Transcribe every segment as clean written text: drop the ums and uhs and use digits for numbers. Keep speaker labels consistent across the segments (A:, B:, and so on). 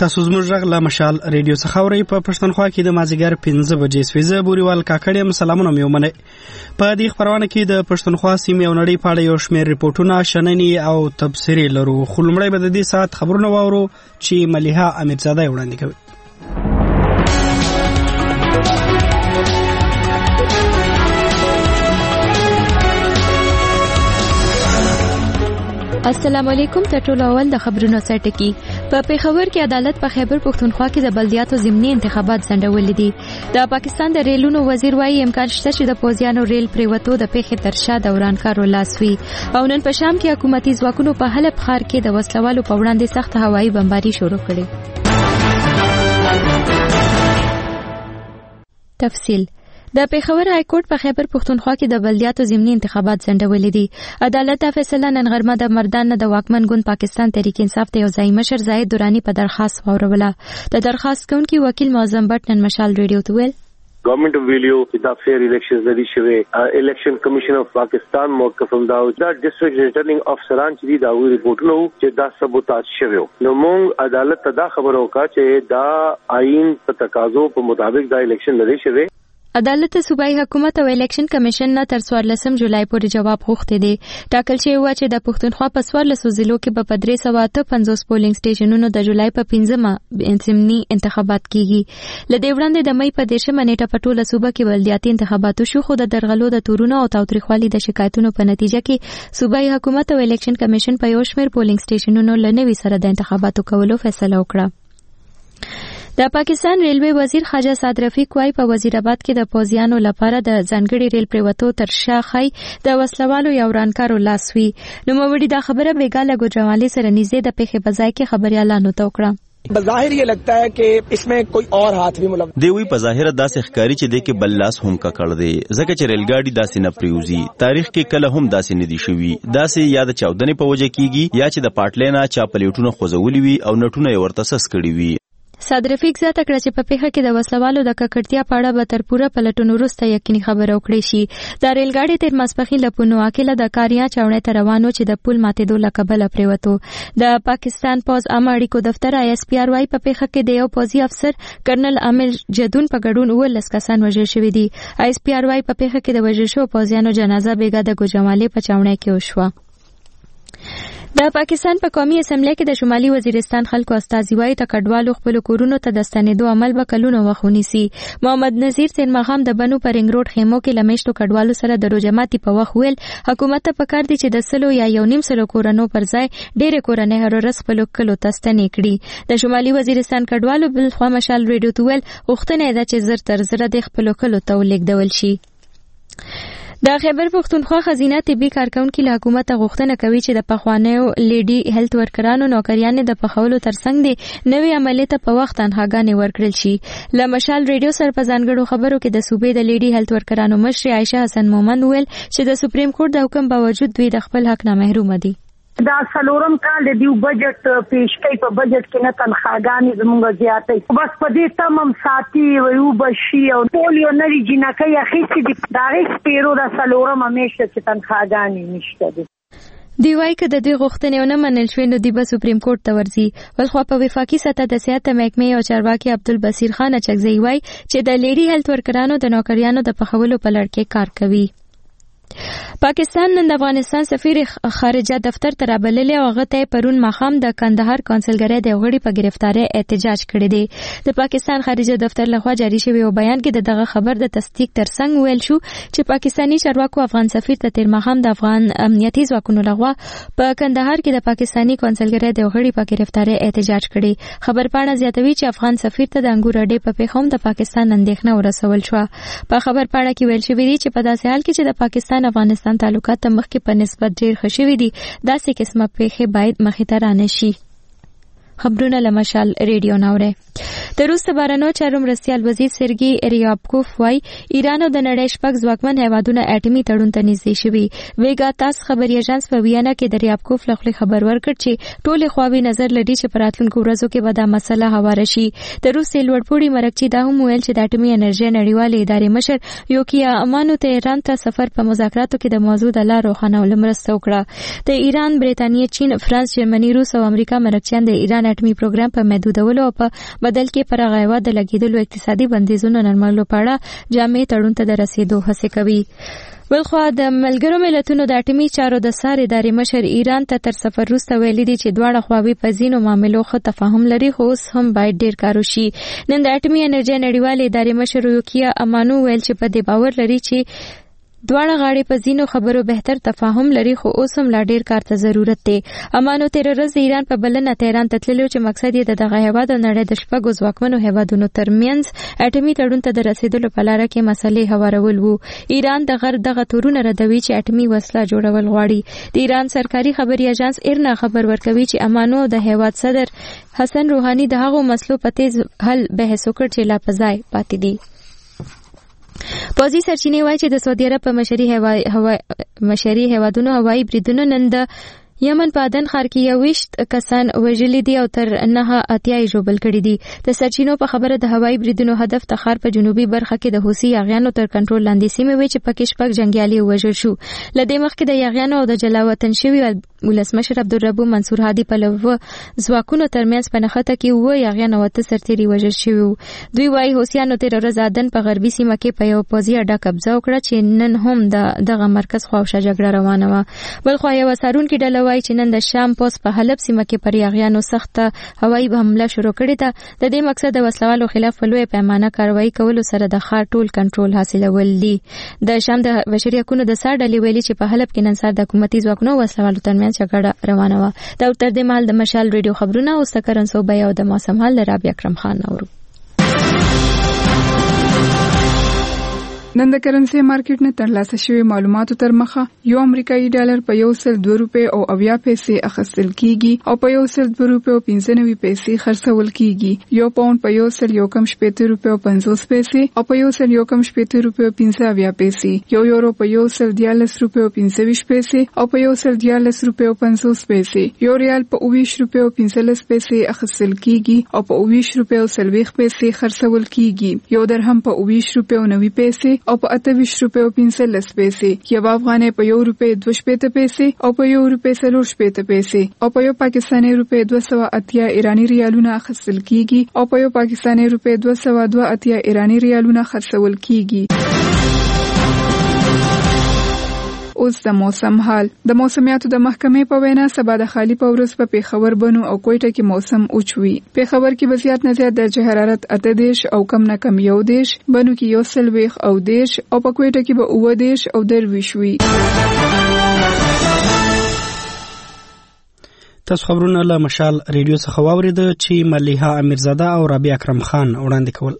A: تاسو زموږ غږ له مشال ریډیو څخه اورئ. په پښتونخوا کې د مازدیګر 5 بجې سویزه بوریوال کاکړ سلامونه مې ومنئ. په دې خبرونه کې د پښتونخوا سیمې او نړۍ په اړه یو شمېر ریپورټونه، شننې او تبصرې لرو. خو لومړی به د دې ساعت خبرونه واورو چې ملیحه امیرزاده وړاندې کوي.
B: السلام علیکم. ته ټول اول د خبرونو سرټکی. په پیښور کې عدالت په خیبر پښتونخوا کې د بلدیاتو ضمني انتخابات ځنډولې دي. د پاکستان د ریلونو وزیر وایي امکان شته چې د پوځیانو ریل پریوتو د پیښې تر شا د ورانکارو لاس وي. او نن په شام کې حکومتي ځواکونو په حلب ښار کې د وسلوالو په وړاندې سخت هوایي بمباري شروع کړې. تفصیل. د پیښور های کورټ په خیبر پښتونخوا کې د بلدیاتو ضمني انتخابات ځنډولې دي. عدالت فیصله نن غرمه د مردان د واکمن ګوند پاکستان تحریک انصاف ته یو ځای مشر زاهد دورانی په درخواست واوروله. د درخواست کوونکی وکیل معظم بټ نن مشال ریډیو ته ویل
C: گورنمنٹ آف ویلیو دا فیر الیکشنز لري شوی الیکشن کمیشن اف پاکستان موقف هم دا ډیسټریکټ ریټرنینګ افسران چې دا ریپورټونه چې دا سبوتاج شوی نو مونږ عدالت ته دا خبر وکړه چې دا آئین په تقاضو په مطابق دا الیکشن لري شوی.
B: عدالت صوبایي حکومت او الیکشن کمیشن نه تر 14 جولای پورې جواب غوښتي دي. ټاکل شوی و چې د پښتونخوا په 14 ضلعو کې په 358 پولینګ سټیشنونو د جولای په 15 ضمني انتخابات کیږي. لدې وړاندې د مې په 10 نیټه په ټوله صوبه کې بلدیاتي انتخابات شو، خو د درغلو د تورونو او تاوتریخوالي د شکایتونو په نتیجه کې صوبایي حکومت او الیکشن کمیشن په یو شمېر پولینګ سټیشنونو لنوي سره د انتخاباتو کولو فیصله وکړه. د پاکستان ریلوی وزیر خواجه سعد رفیق وايي په وزیرآباد کې د پوځیانو لپاره د ځانګړي ریل پریوتو تر شا خای د وسلوالو یا ورانکارو لاس وي. نو موړي دا خبره بیګاله ګوجرالي سره نږدې د پیښې بځای کې خبريالانو ته وکړه.
D: بظاهر یہ لگتا ہے کہ اس میں کوئی اور ہاتھ بھی ملوث
E: دی وی په ظاهر داسې ښکاری چې د کې بل لاس هم کا کړ دی ځکه چې ریل ګاډي داسې نه پریوزي. تاریخ کې کله هم داسې نه دي شوی. داسې یا د چاودنې په وجه کیږي یا چې د پاټلینا چا پلیټونو خوځولي وي او نټونه یې ورته سس کړی وي.
B: سعد رفیق زیاته کړه چې په پیښه کې د وسلوالو د ککړتیا په اړه به تر پوره پلټونو وروسته یقیني خبره وکړي شي. د ریل ګاډي تر ماسپښین له پونواکله د کاریا چاونې ته روانو چې د پل ماتېدو له کبله پریوتو. د پاکستان پوز عامه اړیکو دفتر ISPR وايي په پیښه کې د یو پوځي افسر کرنل عامر جدون په ګډون 19 کسان وژل شوي دي. ISPR وايي په پیښه کې د وژل شوو پوځیانو جنازه بیګا د ګوجرالي په چاونې کې وشوه. د پاکستان په قومي اسمبلی کې د شمالي وزیرستان خلکو استازي وايي ته کډوالو خپل کورونو ته د ستنېدو عمل به کلونه وخت ونیسي. محمد نذیر سینماغام د بنو پر رنګ روډ خیمو کې لمشتو کډوالو سره د روجماتي په وخت ویل حکومت ته پکار دي چې د سلو یا یو نیم سلو کورونو پر ځای ډېر کورنۍ هر ورځ خپل کلو ته ستنې کړي. د شمالي وزیرستان کډوالو بل خوا مشال ریډیو ته ویل غوښتنه ده چې زر تر زر د خپل کلو ته ولیږدول شي. د خیبر پښتونخوا خزینه طبي کارکونکو له حکومت غوښتنه کوي چې د پخوانیو لیډي هیلث ورکرانو نوکریانې د پخولو ترڅنګ د نوې عملیات په وخت تنخواګانې ورکړل شي. له مشال ریډیو سره په ځانګړو خبرو کې د صوبې د لیډي هیلث ورکرانو مشر عائشه حسن مومن ویل چې د سپریم کورټ د حکم باوجود دوی د خپل حق نه محروم دي.
F: دا سلورم کال دیو بجټ پیش کوي په بجټ کې نه تنخواګانې زموږ زیاتې بس په دې تمام ساتي ویو بشي او پولیو نری جنکه اخیستي دي دا هیڅ پیرو دا سلورم همیشه چې تنخواګانې نشته دي.
B: دی وايي که د دې غوښتنې ونه منل شوې نو دی به سپریم کورټ ته ورځي. ولخوا په وفاقي سطح د صحت محکمې او چارواکي عبدالبصیر خان اچکزی وايي چې د لیډي هیلث ورکرانو د نوکریانو د پخولو په لړ کې کار کوي. پاکستان نن د افغانستان سفیر خارجه دفتر ته رابللی او هغه ته پرون ماښام د کندهار کونسلګرۍ د غړي په گرفتاری احتجاج کړی دی. د پاکستان خارجه دفتر لخوا جاری شوی یو بیان کې دغه خبر د تصدیق ترڅنګ ویل شو چې پاکستانی چارواکو افغان سفیر ته تیر ماښام د افغان امنیتي ځواکونو لخوا په کندهار کې د پاکستانی کونسلګرۍ د غړي په گرفتاری احتجاج کړی. خبر پاڼه زیاتوي چې افغان سفیر ته د انګور اډې په پیغام د پاکستان اندېښنه ورسول شو. په خبر پاڼه کې ویل شوی دی چې په داسې حال کې چې د پاکستان افغانستان تعلقات مخکې په نسبت ډېر ښه شوي دي داسې قسمه پیښې باید مخې ته رانشي. خبرونه له مشال ریډیو ناوړه. د روس بهرنیو چارو مرستیال وزیر سرګي ریابکوف وايي ایران او د نړۍ شپږ ځواکمن هیوادونه اټومي تړون ته نږدې شوي. ویګا تاس خبري اژانس په ویانا کې د ریابکوف له خوا خبر ورکړ چې ټول خواوې نظر لري چې په راتلونکو ورځو کې به دا مسله هواره شي. د روس لوړپوړي مرکزي دا هم ویل چې د اټومي انرژي نړیوالې ادارې مشر یوکیا امانو ته ایران ته سفر په مذاکراتو کې د موضوع د لارو روښانولو مرسته وکړه. د ایران، بریتانیا، چین، فرانس، جرمني، روس او امریکا مرکزیان د ایران د اټومي پروګرام په محدودولو او په بدل کې پر هغه هیواد د لګیدلو اقتصادي بندیزونو نرمولو په اړه جامع تړون ته د رسیدو هڅه کوي. بلخوا د ملګرو ملتونو د اټومي چارو د سار ادارې مشر ایران ته تر سفر وروسته ویلي دي چې دواړه خواوې په ځینو معاملو ښه تفاهم لري، خو اوس هم باید ډیر کار وشي. نن د اټومي انرژي نړیوالې ادارې مشر یوکیا امانو ویل چې په دې باور لري چې دواړه غاړې په ځینو خبرو بهتر تفاهم لري، خو اوس هم لا ډیر کار ته ضرورت دی. امانو تیر ورځ د ایران په بلنه تهران ته تللی چې مقصد یې دغه هیواد او نړۍ د شپږو ځواکمنو هیوادونو ترمنځ اټومي تړون ته د رسیدلو په لاره کې مسلې هوارول وو. ایران دغه تورونه ردوي چې اټومي وسله جوړول غواړي. د ایران سرکاري خبري اژانس ایرنا خبر ورکوي چې امانو د هیواد صدر حسن روحاني د هغو مسلو په تیز حل بحث وکړ چې لا په ځای پاتې دي. پوځي سرچینې وایي چې د سعودي عرب په مشري هیوادونو هوایي بریدونو نن د یمن په عدن ښار کې 20 کسان وژلي دي او تر 9 اتیا یې ژوبل کړي دي. د سرچینو په خبره د هوایي بریدونو هدف د ښار په جنوبي برخه کې د حوثي یاغیانو تر کنټرول لاندې سیمې وي چې پکې شپږ جنګیالي وژل شو. لدې مخکې د یاغیانو او د جلاوطن شوي ولسمشر عبدالرب منصور هادي په لو ځواکونو ترمنځ په نښته کې و یاغیان او ته سرتیري وژل شوي. دوی وايي حوثیانو تیر ورځ عدن په غربي سیمه کې په یو پوځي اډه قبضه وکړه چې نن هم دغه مرکز خواوشا جګړه روانه وه. بلخوا یو څارونکي ډله وايي چې نن د شام پوس په حلب سیمه کې پر یاغیانو سخته هوایي حمله شروع کړې ده. د دې مقصد د وسلوالو خلاف په لویه پیمانه کاروایی کولو سره د ښار ټول کنټرول حاصلول دي. د شام د بشري حقوقو د سار ډلې ویلي چې په حلب کې نن سهار د حکومتي ځواکونو وسلوالو ترمنځ جګړه روانه وه. دا تر دې مهال د مشال ریډیو خبرونه او سکرن صوبې او د موسم حال رابعه اکرم خان اورو.
G: نن د کرنسي مارکیټ نه ترلاسه شوی معلوماتو تر مخه یو امریکایي ډالر په 102 روپے او 80 پیسې اخیستل کیږي او په 102 روپے او 95 پیسې خرڅول کیږي. یو پاوند په 117 روپے او 50 پیسې او په 117 روپے او 50 پیسې. یو یورو په 114 روپے او 25 پیسې او په 114 روپے او 50 پیسې. یو ریال په 20 روپے او 45 پیسې اخیستل کیږي او په 20 روپے او 40 پیسې خرڅول کیږي. یو درهم په 20 روپے او 90 پیسې او په 28 روپے او 45 پیسې. یو افغانۍ په 1 روپے 2 پیسې او په 1 روپے 4 پیسې او په یو پاکستاني روپے 280 ایرانی ریالونه اخیستل کیږي او په یو پاکستاني روپے 282 ایرانی ریالونه خرڅول کیږي. اوس د موسم حال. د موسمیاتو د محکمې په وینا سبا د خالی په ورځ په پیښور بنو او کوټه کې موسم اوچوي. پیښور کې به زیات نه زیات درجه حرارت 18 او کم نه کم 11، بنو کې 21 او 10 او په کوټه کې به 19 او 20 وي.
A: تاسو خبرونه له مشال ریډیو څخه واورید چې ملیحه امیرزاده او رابعه اکرم خان وړاندې کول.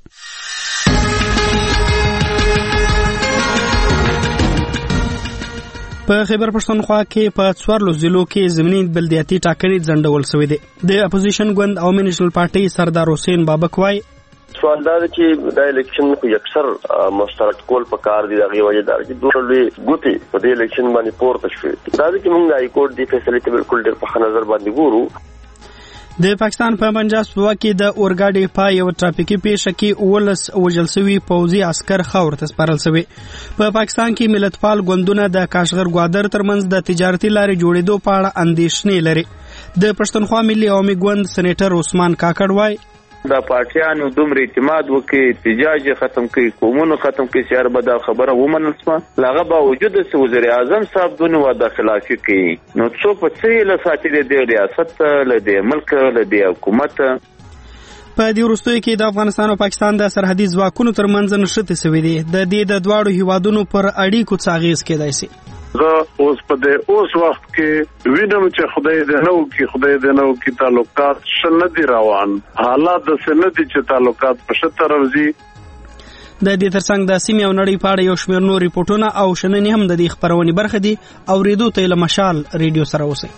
A: په خیبر پښتونخوا کې په 14 ضلعو کې ضمني بلدیاتي ټاکنې ځنډول شوې دي. د اپوزیشن ګوند عوامي نېشنل پارټي سردار حسین بابک وايي
H: سوال دا چې د الیکشن خو اکثر مشترک کول په کار دي. دغه وجه دا چې دوه لوی ګوتې په دې الیکشن باندې پورته شوې. دا چې موږ د های کورټ دی فیصله ته بالکل ډېر په نظر باندې ګورو.
A: د پاکستان په پنجاب صوبه کې د اورګاډي په یو ټرافیکي پیښه کې 19 وژل شوي پوځي عسكر خاور ته سپارل شوي. په پاکستان کې ملتپال ګوندونه د کاشغر ګوادر ترمنځ د تجارتي لارې جوړېدو په اړه اندېښنې لري. د پښتونخوا ملي عوامي ګوند سېنیټر عثمان کاکړ وايي
I: دا پارټیانو دومره اعتماد وکړي، احتجاج ختم کړي، قومونو ختم کړي چې هر بدا خبره ومنل سمه لاغه باوجود چې وزیر اعظم صاحب دونه وعده خلافي کوي. نو څو په څه له ساتي د ریاست له د ملک له د حکومت
A: په دې وروستیو کې د افغانستان او پاکستان د سرحدي ځواکونو ترمنځ نښتې شوې دي. د دې د دواړو هیوادونو پر اړیکو څه اغیز کېدای شي.
J: زه اوس په دې اوس وخت کې وینم چې خدای دې نو کې تعلقات شنه دي روان، حالات د سندي چې تعلقات په ښه طرف ځي.
A: د دې ترڅنګ د سیمې او نړۍ په اړه یو شمېر نور ریپورتونه او شننې هم د دې خبرونې برخه دي. اورېدو ته له مشال ریډیو سره اوسئ.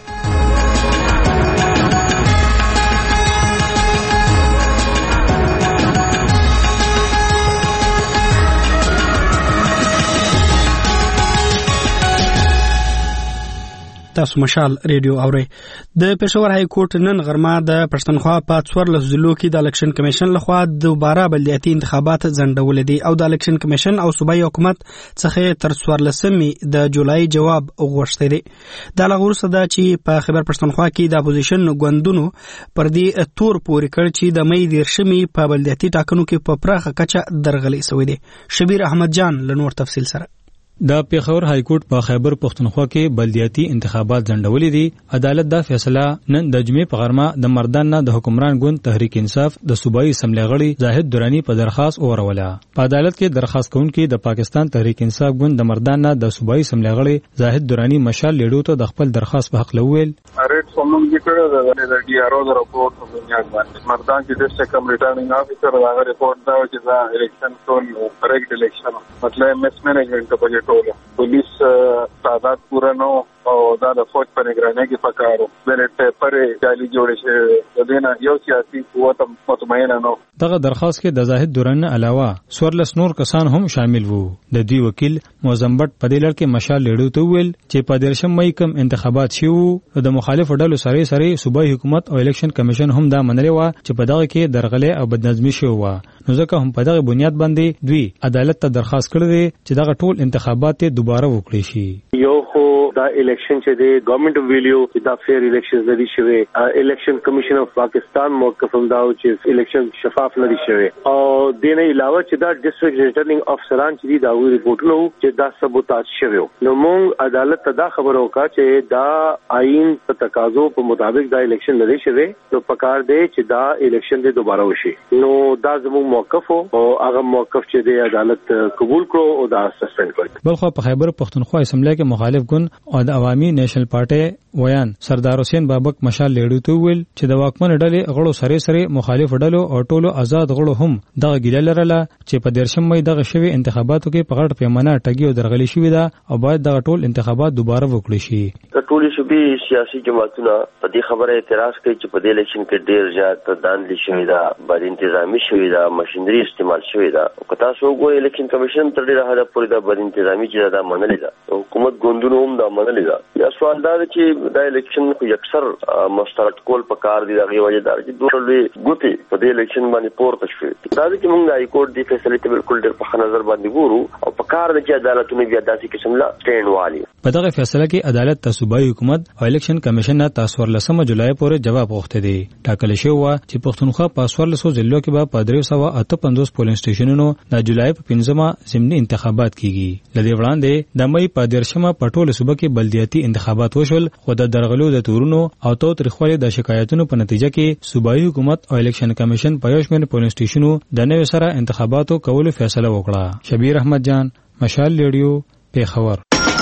A: تاسو مشال ریډیو اورئ. د پېښور های کورټ نن غرمه د پښتونخوا په 14 ضلعو کې د الیکشن کمیشن لخوا دوباره بلدیاتي انتخابات ځنډول دي او د الیکشن کمیشن او صوبایي حکومت څخه تر 14 د جولای جواب غوښتي دي. دا لغورسه ده چې په خیبر پښتونخوا کې د اپوزیشن ګوندونو پر دې تور پورې کړ چې د مې 10 په بلدیاتي ټاکنو کې په پراخه کچه درغلي شوې دي. شبیر احمد جان له نور تفصیل سره.
K: د پیښور های کورټ په خیبر پښتونخوا کې بلدیاتي انتخابات ځنډولې دي. عدالت دا فیصله نن د جمعې په غرمه د مردان نه د حکمران ګوند تحریک انصاف د صوبایي اسمبلی غړي زاهد درانی په درخواست اوروله. په عدالت کې درخواست کوونکي د پاکستان تحریک انصاف ګوند د مردان نه د صوبایي اسمبلی غړي زاهد درانی مشال لیډو ته د خپل درخواست په حق لویل.
J: ریټ کومون کې د ډي ار او د راپورټ په بنیاد باندې مردان کې د سکم ریټرنینګ افیسر دا ریپورت دا چې دا الیکشن ټول کریکټ الیکشن مطلب مس مینجمنٹ په جټول پولیس تعداد پورا نو او دا د فوج په نگرانۍ کې پکارو بیلټ پیپر جعلي جوړ شي د دینه یو سیاسي قوت مطمئنه نو. دغه درخواست کې د زاهد درانی علاوه 14 نور کسان هم شامل وو. د دوی وکیل موزمبټ په دې لړ کې مشال لیډو ته ویل چې په 13 مې کوم انتخابات شوه د مخالف ډلو سره صوبایي حکومت او الیکشن کمیشن هم دا منلې و چې په دغه کې درغلې او بدنظمي شوه. نو ځکه هم په دغه بنیاد باندې دوی عدالت ته درخواست کړی چې دغه ټول انتخابات دوباره وکړي شي.
C: یو خو دا الیکشن چې دی ګورنمنت ویلیو چې دا فیر الیکشنز ندي شوی. الیکشن کمیشن اف پاکستان موقف هم دا چې الیکشن شفاف ندي شوی او د نه علاوه چې دا ډیسټریکټ ریټرنینګ افسران چې دا وی ریپورټونه چې دا سبوتاج شوی. نو موږ عدالت ته دا خبرو کا چې دا آئین په تقاضو په مطابق دا الیکشن ندي شوی. نو پکار دی چې دا الیکشن دې دوباره وشي. نو دا زموږ موقف او هغه موقف چې دی عدالت قبول کړو او دا سسپند کړ.
K: بلخو په خیبر پښتونخوا اسمبلی کې مخالف ګوند او د عوامي نیشنل پارټي ویان سردار حسین بابک مشال لیډو ته ویل چې د واکمن ډلې غړو سره مخالف ډلو او ټولو آزاد غړو هم دغه ګیله لرله چې په 13 مې دغه شوی انتخاباتو کې په غټ پیمانه ټګي او درغلي شوې ده او باید دغه ټول انتخابات دوباره وکړي شي.
H: ټولې صوبې سیاسي جماعتونه په دې خبره اعتراض کوي چې په دې الیکشن کې ډېر زیات داندلي شوې ده، بد انتظامي شوې ده، ماشينري استعمال شوې ده. او که تاسو وګورئ الیکشن کمیشن تر ډېره حده پورې دا بد انتظامي چې دا منلې ده، حکومت ګوندونو هم دا منلې ده. یا سوال دا دی چې دا الیکشن خو اکثر مسترد کول په کار دي. دغه وجه دا چې دوه لوی ګوتې په دې الیکشن باندې پورته شوې. دا چې موږ د های کورټ دی فیصله ته بالکل ډېر په نظر باندې ګورو او په کار د چې عدالتونه بیا داسې قسم لا سټینډ والي.
K: په دغه فیصله کې عدالت ته صوبایي حکومت او الیکشن کمیشن نه 14 جولای پورې جواب غوښته دي. ټاکل شوی و چې پښتونخوا په 1400 ضلعو کې به په 358 پولینګ سټیشنونو د جولای په 15 ضمني انتخابات کیږي. لدې وړاندې د مې په 13 په ټوله صوبه کې بلدیاتي انتخابات وشول خو د درغلو د تورونو او تاریخوالي د شکایتونو په نتیجه کې صوبایي حکومت او الیکشن کمیشن په یو شمېر پولینګ سټیشنونو د نوې سره انتخاباتو کولو فیصله وکړه. شبیر احمد جان، مشال ریډیو، پیښور.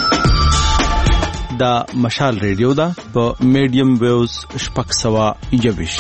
E: دا مشال ریډیو دا په میډیم ویوز شپږ سوه یویش.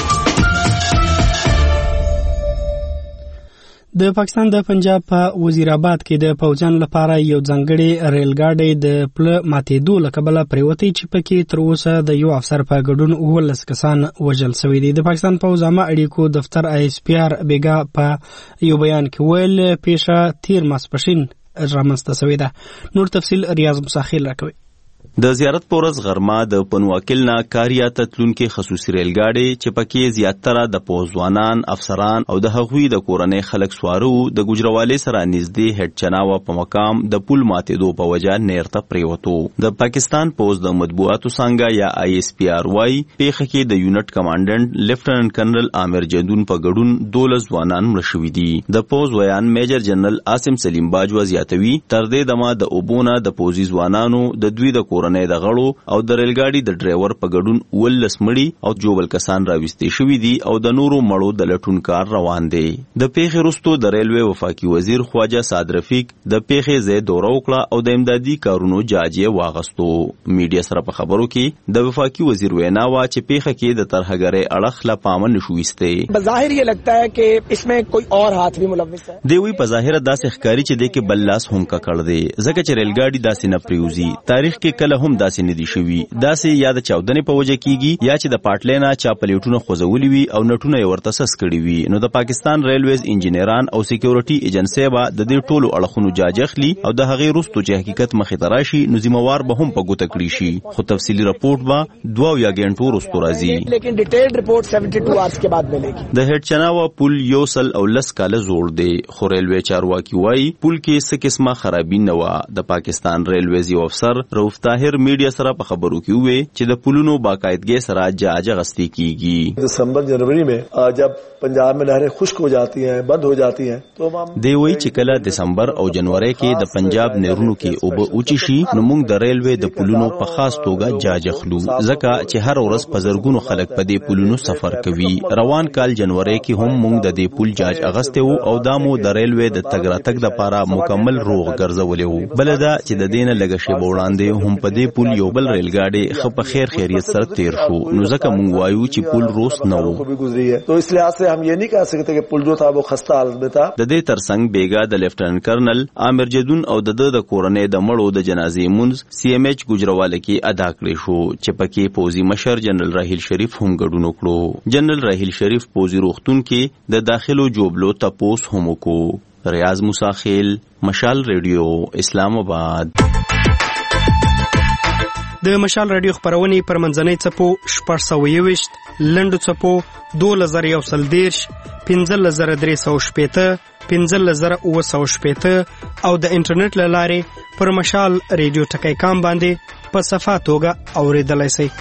A: د پاکستان د پنجاب په وزیرآباد کې د پوځیانو لپاره یو ځانګړی ریل ګاډی د پله ماتېدو له کبله پریوتی چې پکې تر اوسه د یو افسر په ګډون 19 کسان وژل شوي دي. د پاکستان پوځ عامه اړیکو دفتر ISPR بیګا په یو بیان کې ویل پیښه تیر ماسپښین رامنځته شوې ده. نور تفصیل ریاض مساخیل راکوي.
E: د زیارت پورز غرمه د پنواکل نه کاریا تتلون کې خصوصي ریل ګاډي چې پکې زیاتره د پوځوانان، افسران او د هغوی د کورنۍ خلک سوارو د ګجروالي سره نږدې هډ چناوه په مقام د پل ماتېدو په وجه نیرته پریوتو. د پاکستان پوځ د مطبوعاتو څنګه یا ISPR وايي پیښه کې د یونټ کمانډنټ لیفټننټ کرنل عامر جندون په ګډون 12 ځوانان مړه شوي دي. د پوځ ویان میجر جنرال عاصم سلیم باجوا زیاتوي تر دې دمه د اوبونه د پوځي ځوانانو د دوی د کورنۍ د غړو او د ریل ګاډي د ډرایور په ګډون 19 مړي او جوبل کسان راوستي شوي دي او د نورو مړو د لټون کار روان دی. د پیښې وروسته د ریلوے وفاقي وزیر خواجه سعد رفیق د پیښې ځای دوره وکړه او د امدادي کارونو جاجه واغستو. میډیا سره په خبرو کې د وفاقي وزیر وینا وا چې پیښه کې د ترهګرۍ اړخ لا پامن نشويسته.
D: بظاهر یہ لگتا ہے کہ اس میں کوئی اور ہاتھ بھی ملوث ہے.
E: دوی په ظاهر داسې ښکاری چې د کې بل لاس هم ککړ دی ځکه چې ریل ګاډي داسې نه پریوزي. تاریخ کې کله هم داسې نه دي شوي. داسې یا د چاودنې په وجه کیږي یا چې د پاټلینا چا پلیټونه خوځولي وي او نټونه یې ورته سس کړي وي. نو د پاکستان ریلویز انجینران او سکیورټي ایجنسی به د دې ټولو اړخونو جاج اخلي او د هغې وروستو چې حقیقت مخې ته راشي نو ذمہوار به هم په ګوته کړي شي. خو تفصیلي رپورټ به 2 یا غنټو وروسته راځي.
D: لیکن ډیټیلډ رپورټ 72 آورز کے بعد ملے گی.
E: د هډ چناوا پل یو سل او لس کاله زوړ دی خو ریلوی چارواکي وایي پل کې څه قسمه خرابي نه وه. د پاکستان ریلویز یو افسر رؤف طاهر میډیا سره په خبرو کې وویل چې د پلونو باقاعدګۍ سره جاج اخیستل کیږي.
L: دسمبر جنوری میں جب پنجاب میں نہریں خشک ہو جاتی ہیں بند ہو جاتی ہیں تو
E: دی وایي چې کله دسمبر او جنوري کې د پنجاب نهرونو کې اوبه اوچی شي نو موږ د ریلوی د پلونو په خاص توګه جاج اخلو ځکه چې هر ورځ په زرګونو خلک په دې پلونو سفر کوي. روان کال جنوري کې هم موږ د دې پل جاج اغسته وو او دا مو د ریلوی د تګ راتګ لپاره مکمل روغ ګرځولې وو. بل دا چې د دینه لږ شی وړاندې هم په دې پل یو بل ریل ګاډي خو په خیر خیریت سره تیر شو نو ځکه موږ وایو چې پل روس نه وو.
L: تو اس لحاظ سے ہم یہ نہیں کہہ سکتے کہ پل جو تھا وہ خستہ حالت میں تھا.
E: د دې ترڅنګ بیګا د لیفټننټ کرنل عامر جدون او د کورنۍ د مړو د جنازې مونږ سی ام ایچ ګجراواله کې ادا کړی شو چې پکې پوزي مشر جنرال راهیل شریف هم ګډون وکړو. جنرال راهیل شریف پوزي روغتون کې د داخلو جوبلو تپوس هم وکړو. ریاض موسی خیل مشال ریډیو اسلام آباد.
A: د مشال رادیو خبرونه پر منځنۍ چپو 621 لنډو چپو 2110 15315 15915 او د انټرنیټ لاره پر مشال ریډیو ټکی کام باندې په صفه توګه اوریدلای شئ.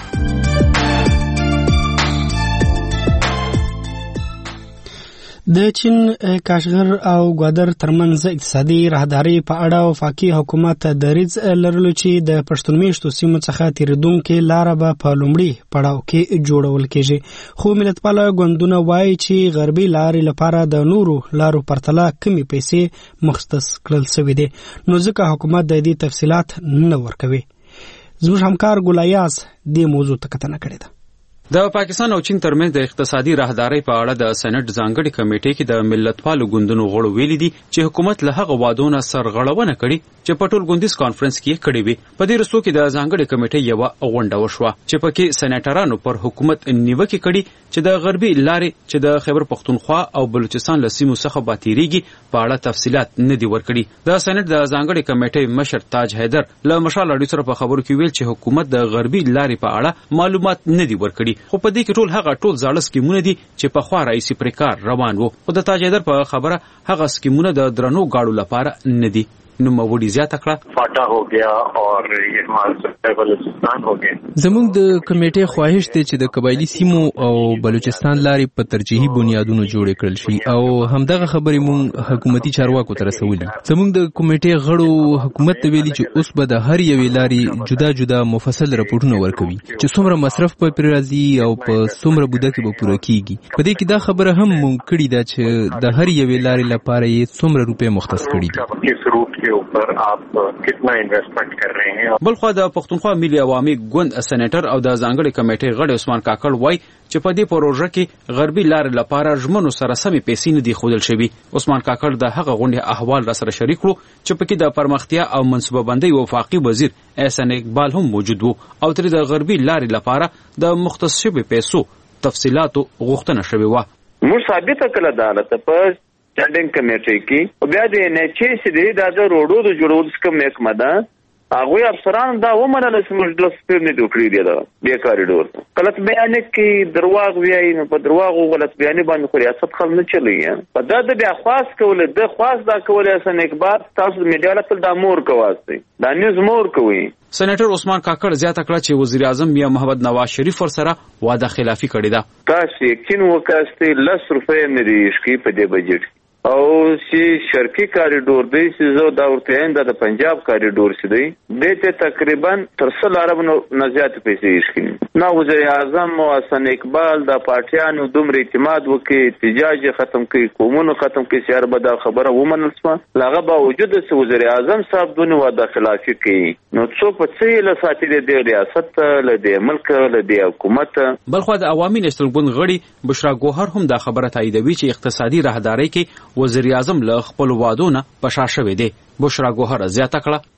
A: د چین کاشغر او ګوادر ترمنځ اقتصادي راهداري په اړه وفاقي حکومت دریځ لرلو چې د پښتون میشتو سیمو څخه تیریدونکو لاره به په لومړي پړاو کې جوړول کېږي. خو ملتپاله ګوندونه وایي چې غربي لارې لپاره د نورو لارو پرتله کمی پیسې مختص کړل شوې دي نو ځکه حکومت د دې تفصیلات نه ورکوي. زموږ همکار ګولیاس دې موضوع ته کتنه کړې ده.
M: د پاکستان او چین ترمنځ د اقتصادي راهدارۍ په اړه د سېنات ځانګړي کمیټې کې د ملتپالو ګوندونو غړو ویلي دي چې حکومت له هغه وعدو سرغړونه کړې چې په ټول ګوندیز کانفرنس کې کړې وي. په دې رسو کې د ځانګړي کمیټې یو غونډه وشوه چې پکې سېناترانو پر حکومت نیوکه کړې چې د غربي لارې چې د خیبر پختونخوا او بلوچستان له سیمو څخه باتیریږي په اړه تفصيلات نه دي ورکړي. د سېنات د ځانګړي کمیټې مشر تاج حیدر له مشال اړیو سره په خبرو کې ویل چې حکومت د غربي لارې په اړه معلومات نه دي ورکړي خو په دې کې ټول هغه زاړه سکیمونه دي چې په خوا رئیس پریکار روان وو. خو د تاج حیدر په خبره هغه سکیمونه د درنو گاړو لپاره نه دي. نو موړي زیاته کړه
N: فاټا هو گیا اور یہ ہمارا بلوچستان ہو گیا.
O: زموږ د کمیټې خواهش دی چې د قبایلی سیمو او بلوچستان لارې په ترجیحي بنیادونو جوړ کړل شي او همدغه خبرې مونږ حکومتي چارواکو ته رسولې. زموږ د کمیټې غړو حکومت ته ویلي چې اوس به د هر یوې لارې جدا جدا مفصل راپورټونه ورکوي چې څومره مصرف په راځي او په څومره بوده کې به پوره کیږي. په دې کې دا خبره هم مونږ کړې ده چې د هر یوې لارې لپاره یې څومره روپۍ مختص کړي دي.
N: کے اوپر آپ کتنا انویسٹمنٹ کر رہے ہیں.
M: بلخوا د پښتونخوا ملي عوامي ګوند سېناتر او د ځانګړي کمیټې غړی عثمان کاکړ وای چې په دې پروژه کې غربي لارې لپاره ژمنو سره سمې پیسې نه دي ښودل شوي. عثمان کاکړ د هغه غونډې احوال را سره شریک کړو چې پکې د پرمختیا او منصوبه بندۍ وفاقي وزیر احسان اقبال هم موجود وو او ترې د غربي لارې لپاره د مختص شوي پیسو تفصیلاتو غوښتنه شوې وه.
I: موږ ثابته کړه عدالت په چټینګ کمیټې کې او بیا د نه چې سړي د روډو د جوړولو څخه محکمه ده هغه افسران دا ومنل چې موږ د سپیر نه دوکړي دي دا به کاریډور غلط بیان کې درواغ ویاي نو په درواغ غلط بیان باندې خو ریاست خل نه چلی په دا د بیا خاص کول د خاص دا کول اسن اکبار تاسو میډیا له د امور کواسته دا نیوز مور کوي.
M: سېناتر عثمان کاکړ زیاته کړه چې وزیر اعظم میا محمد نواز شریف ور سره وعده خلافی کړې ده.
I: تاسو یقین وکړئ 10 روپے نه دي شکی په دې بجټ او چې شرقي کاریډور دی چې زه دا ورته د پنجاب کاریډور سي دی دته تقریبا تر 100 ارب نه زیات پیسې شکین نو وزیر اعظم او حسن اقبال د پارټیانو دومره اعتماد وکي احتجاج ختم کړي قومونو ختم کړي سیار به دا خبره ومنل سم لاغه باوجود چې وزیر اعظم صاحب دونه وعده خلافي کوي نو څوک په څه له ساتي دی ریاست له دې ملک له دې حکومت.
M: بلخو د عوامي نشتل ګوند غړي بشرا ګوهر هم دا خبره تاییدوي چې اقتصادي راهدارۍ کې وزیر اعظم له خپل وعدو نه پشا شوی دی. بشرا ګوهر زیاته کړه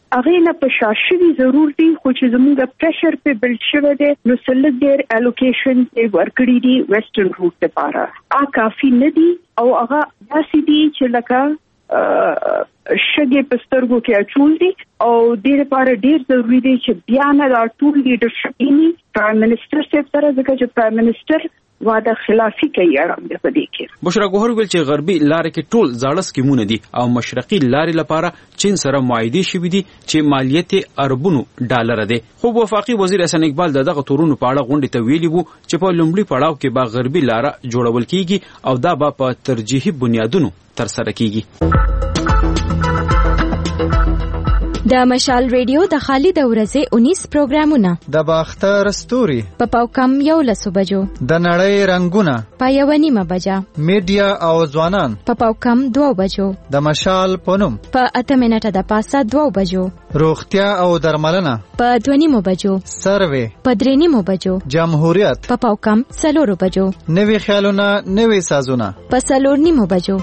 F: هغه نه په شاشوي ضرور دي خو چې زموږ پریشر په بلډ شوی دی نو سلګ ډیر الوکیشن یې ورکړي دي ویسټرن روټ لپاره کافي نه دي او هغه داسې دي چې لکه شګې په سترګو کې اچول دي او دې لپاره ډیر ضروري دی چې بیا نه دا ټول لیډرشپ یې پرایم منسٹر صاحب سره ځکه چې پرایم منسٹر واده خلافي کوي اړم د پدې کې
M: بشرا ګوهر ویل چې غربي لارې کې ټول زاړه سکیمونه دي او مشرقي لارې لپاره چین سره معاهدې شوې دي چې مالیت اربونو ډالر دی خو وفاقي وزیر حسن اقبال دغه تورونو په اړه غونډې ته ویلي وو چې په لومړي پړاو کې به غربي لاره جوړول کیږي او دا به په ترجیحي بنیادونو تر سره کیږي
B: د مشال ریډیو د خالد ورځې 19 پروګرامونه
P: د باختر ستوري
B: په پاوکم 11 بجو
P: د نړۍ رنگونه
B: په 1:30 بجا
P: میډیا او ځوانان
B: په پاوکم 2 بجو
P: د مشال پونم
B: په 8 منټه د پاسه 2 بجو
P: روغتیا او درملنه
B: په 2:30 بجو
P: سروې
B: په 3:30 بجو
P: جمهوریت
B: په پاوکم 4 بجو
P: نوي خیالونه نوي سازونه
B: په 4:30 بجو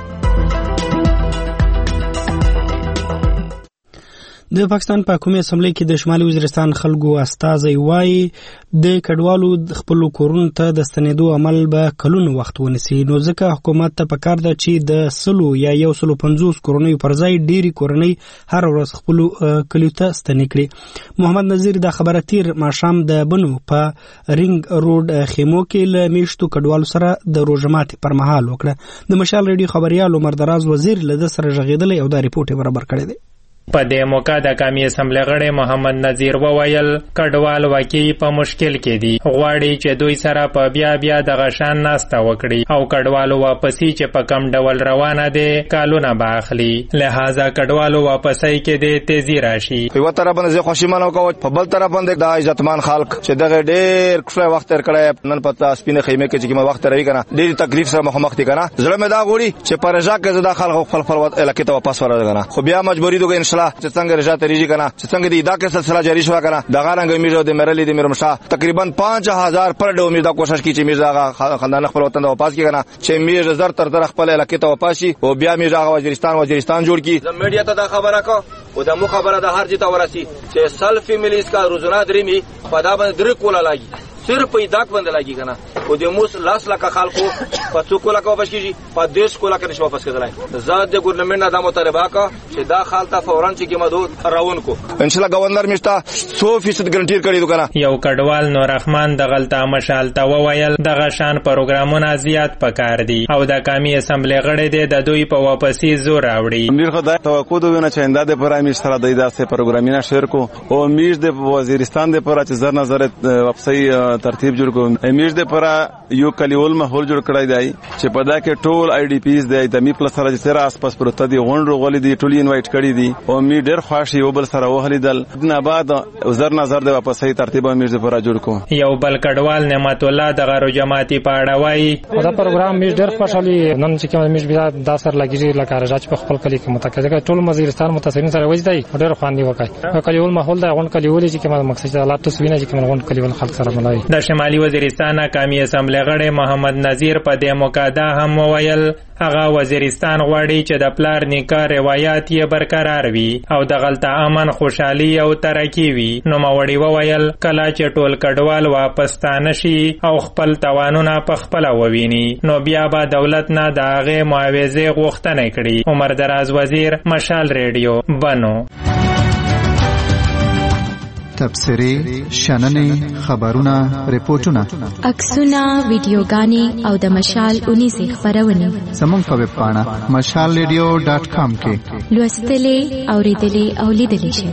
A: د پاکستان په حکومت اسمبلی کې د شمالي وزیرستان خلکو استازي وایي د کډوالو خپل کورونو ته د ستنېدو عمل به کلونو وخت ونیسي نو ځکه حکومت ته پکار ده چې د 100 یا 150 کورنۍ پر ځای ډېری کورنۍ هر ورځ خپل کلیو ته ستنې کړي محمد نذیر د خبره تیر ماښام د بنو په رینګ روډ خیمو کې له میشتو کډوالو سره د روزماتي پر مهال وکړه د مشال ریډیو خبريال عمر دراز وزیر له سره غږیدل او دا ریپورت برابر کړی دی
Q: په دې موقع د قومي اسمبلی غړی محمد نذیر وویل کډوال واقعي په مشکل کې دي غواړي چې دوی سره په بیا د غشان ناسته وکړي او کډوالو واپسی چې په کم ډول روانه دي کالونه به اخلي لہذا کډوالو واپسی کې د تیزی راشي
R: په وتر باندې خوشیمانه کوي په بل طرف باندې د عزتمان خلک چې دغه ډېر څه وخت تر کړه نن پتا سپینه خیمه کې چې کوم وخت راوي کنه ډېر تکلیف سره مخ دي کنه زړه مې دا غوړي چې پرجا کې زدا خلک خپل علاقې ته واپس ورغله خو بیا مجبوری دوی چې څنګه رجا تریجی کنه چې څنګه دی دا کې سلسله جاری شو کنه دغه رنګ میرو د مرلی د میرمشا تقریبا 5000 پر ډو امید دا کوشش کی چې میرزا خاندان خپل وطن ته واپس کی کنه چې میرزا زر تر خپل علاقې ته واپس شي او بیا میرزا وزیرستان جوړ کی د میډیا ته دا خبره کو او د مو خبره د هر جته ورسی چې سلفی ملیس کا روزانه دریمی په دا باندې درې کوله لاګي صرف په داک باندې لاګي کنه او د موس لاس لکه خلکو په څوک لکه واپس کیږي په دیش کو لکه نشو واپس کېدلای زاد د ګورنمنت نه د مطالبه کا چې دا حالت فورا چې کې مدود راون کو ان شاء الله گورنر مشتا 100% ګارانټی کړی کنه
Q: یو کډوال نور رحمان د غلطه مشال ته وویل د غشان پروګرامونه زیات پکار دي او د قومي اسمبلی غړي دي د دوی په واپسی زور راوړي
S: امیر خدای توقع دوی نه چنده د پرای منسټر د داسې پروګرامینه شیر کو او امیر د وزیرستان د پر چې زر نظر واپسی ترتیب جوړ کو امیر د پر یو کلیول ماحول جوړ کړی دی چې په دا کې ټول آی ډی پیز دی د می پلس سره چې آس پاس پروت دي غونډ غولې دي ټول انوایټ کړی دي او می ډېر خوشي یو بل سره وهلیدل نه بعد زر نظر د واپسې ترتیب امیر د پر جوړ کو
Q: یو بل کډوال نعمت الله د غرو جماعتي پاړه وای
T: دا پروګرام می ډېر خوشالي نن چې کوم می بیا د سر لګیږي لکه راځي په خپل کلی کې متکلم ټول وزیرستان متاثرین سره وځي ډېر خواندي وکړي کلیول ماحول دا غونډ کلیول چې کوم مقصد حالات تسوینه چې کوم غونډ کلیول خلک سره ملای
Q: د شمالي وزیرستان قومي اسمبلی غړی محمد نذیر په دې موقع دا هم وویل هغه وزیرستان غواړي چې د پلار نیکه روایت یې برقرار وي او د غلطه امن خوشحالي او ترقی وي نو موړي وویل کله چې ټول کډوال واپس تانه شي او خپل توانونه په خپل وویني نو بیا به دولت نه د هغه معاوضه غوښتنه کړي عمر دراز وزیر مشال ریډیو بنو
P: تبصری شننې خبرونه ریپورتونه
B: عکسونه ویډیوګانې او د مشال 19 خبرونه
P: زموږ په ویب پاڼه mashalradio.com کې
B: لوستلې اوریدلې او لیدلې شئ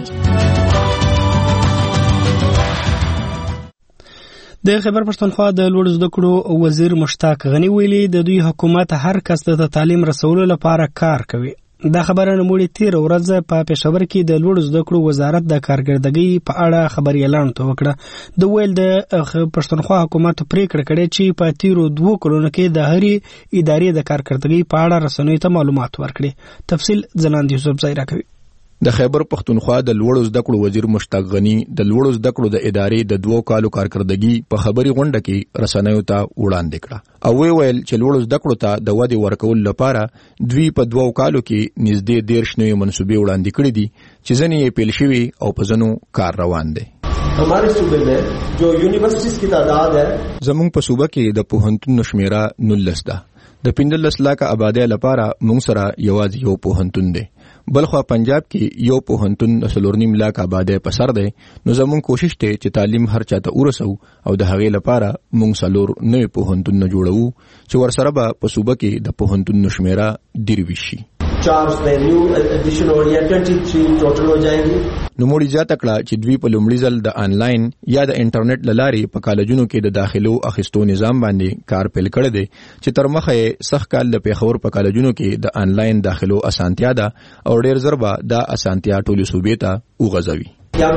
A: د خیبر پښتونخوا د لوړ زده کړو وزیر مشتاق غنی ویلي د دوی حکومت هر کس د تعلیم رسولو لپاره کار کوي دا خبره نموړي تیر ورځ په پېښور کې د لوړ زده کړو وزارت د کارګردګۍ په اړه خبري اعلان وکړه د ویل د پښتونخوا حکومت پریکړه کړې چې په تیرو 2 کلونو کې د هرې ادارې د کارګردګۍ په اړه رسنیو ته معلومات ورکړي تفصیل ځلاند یوسف زای راکوي
U: د خیبر پختونخوا د لوړو زده کړو وزیر مشتاق غنی د لوړو زده کړو د ادارې د 2 کالو کارکردګي په خبري غونډه کې رسنیو ته وړاندې کړه او ویل چې لوړو زده کړو ته د ودې ورکول لپاره دوی په 2 کالو کې نږدې 13 نوې منصوبې وړاندې کړې دي چې ځنې یې پیل شوي او په ځنو کار روان دی.
V: हमारे सूबे में जो यूनिवर्सिटीज की तादाद है
U: زموږ په صوبه کې د پوهنتون شمیره 19 ده. د 15 لکه آبادی لپاره موږ سره یوازې یو پوهنتون دی. بلخو پنجاب کې یو پوهنتون د 3.5 لکه آبادی په سر دی. نو زموږ کوشش ته چې تعلیم هر چاته ورسو او د هغې لپاره موږ 4 نوې پوهنتون جوړو چې ورسره به په صوبه کې د پوهنتون شمیره 23 شي.
V: 4 نیو ایڈیشن اور 23 ټوټل ہو جائیں گے.
U: نو موږ زیاته کړه چې دوی په لومړي ځل د آنلاین یا د انټرنیټ لارې په کالجونو کې د داخلو اخیستو نظام باندې کار پیل کړی دی چې تر مخه یې سخت کال د پیښور په کالجونو کې د آنلاین داخلو اسانتیا ده او ډېر زر به دا اسانتیا ټولې صوبې ته وغځوي.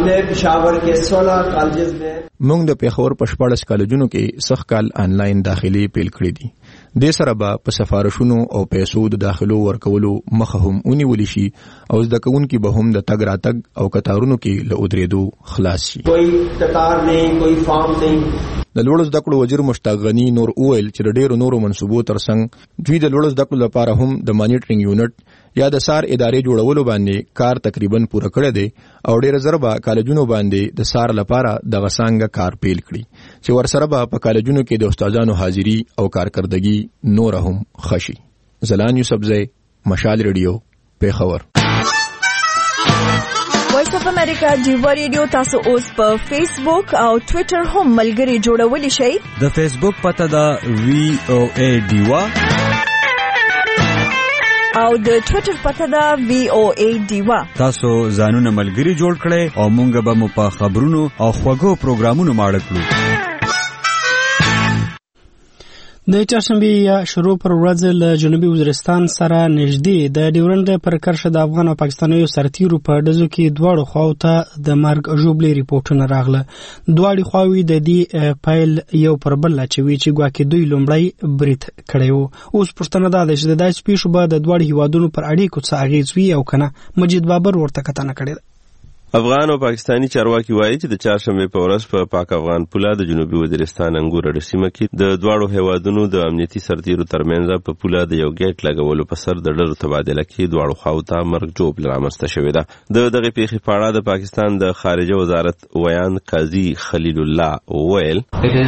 U: موږ د پیښور په 14 کالجونو کې سخت کال آنلاین داخلي پیل کړی دي. د سره به په سفارشونو او پیسو د داخلو ورکولو مخه هم ونیول شي او زده کوونکي به هم د تګ راتګ او کتارونو کې له ودرېدو خلاص شي.
V: کوئی کتار نه، کوئی فارم نه.
U: د لوړو زده کړو وزیر مشتاق غنی نور اویل چې د ډېرو نورو منصوبو ترڅنګ دوی د لوړو زده کړو لپاره هم د مانیټرینګ یونټ یا د سار ادارې جوړولو باندې کار تقریبا پوره کړی دی او ډېر زر به کالجونو باندې د سار لپاره د غسانګ کار پیل کړي چې ورسره به په کالجونو کې د استادانو حاضری او کارکردګي نور هم خشي. زلان یوسفزئی، مشال ریډیو، پیښور.
W: وایس اف امریکا ډیوا ریډیو تاسو اوس په فیسبوک او ټوئیټر هم ملګري جوړولی شئ.
E: د فیسبوک پته دا VOA ډیوا
W: او د ټوئیټر پته دا VOA ډیوا.
E: تاسو ځانونه ملګري جوړ کړئ او مونږ به مو په خبرونو او خوږو پروګرامونو ماړه کړو.
A: د چهارشنبې یا شروع پر ورځ له جنوبي وزیرستان سره نږدې د ډیورنډ پر کرښه د افغان او پاکستانیو سرتیرو په ډزو کې دواړو خواو ته د مرګ ژوبلې ریپورټونه راغله. دواړې خواوې د دې پیل یو پر بل اچوي چې ګواکې دوی لومړی برید کړی و. اوس پوښتنه دا ده چې د داسې پیښو به د دواړو هیوادونو پر اړیکو څه اغېز وي او که نه. مجید بابر ورته کتنه کړې ده.
X: افغان او پاکستانی چارواکي وایي چې د چهارشنبې په ورځ په پاک افغان پوله د جنوبي وزیرستان انګور سیمه کې د دواړو هیوادونو د امنیتي سرتیرو ترمنځ په پوله د یو ګیټ لګولو په سر د ډزو تبادله کې دواړو خواو ته مرګ ژوبله رامنځته شوې ده. د دغې پیښې په اړه د پاکستان د خارجه وزارت ویان قاضي خلیل الله ویل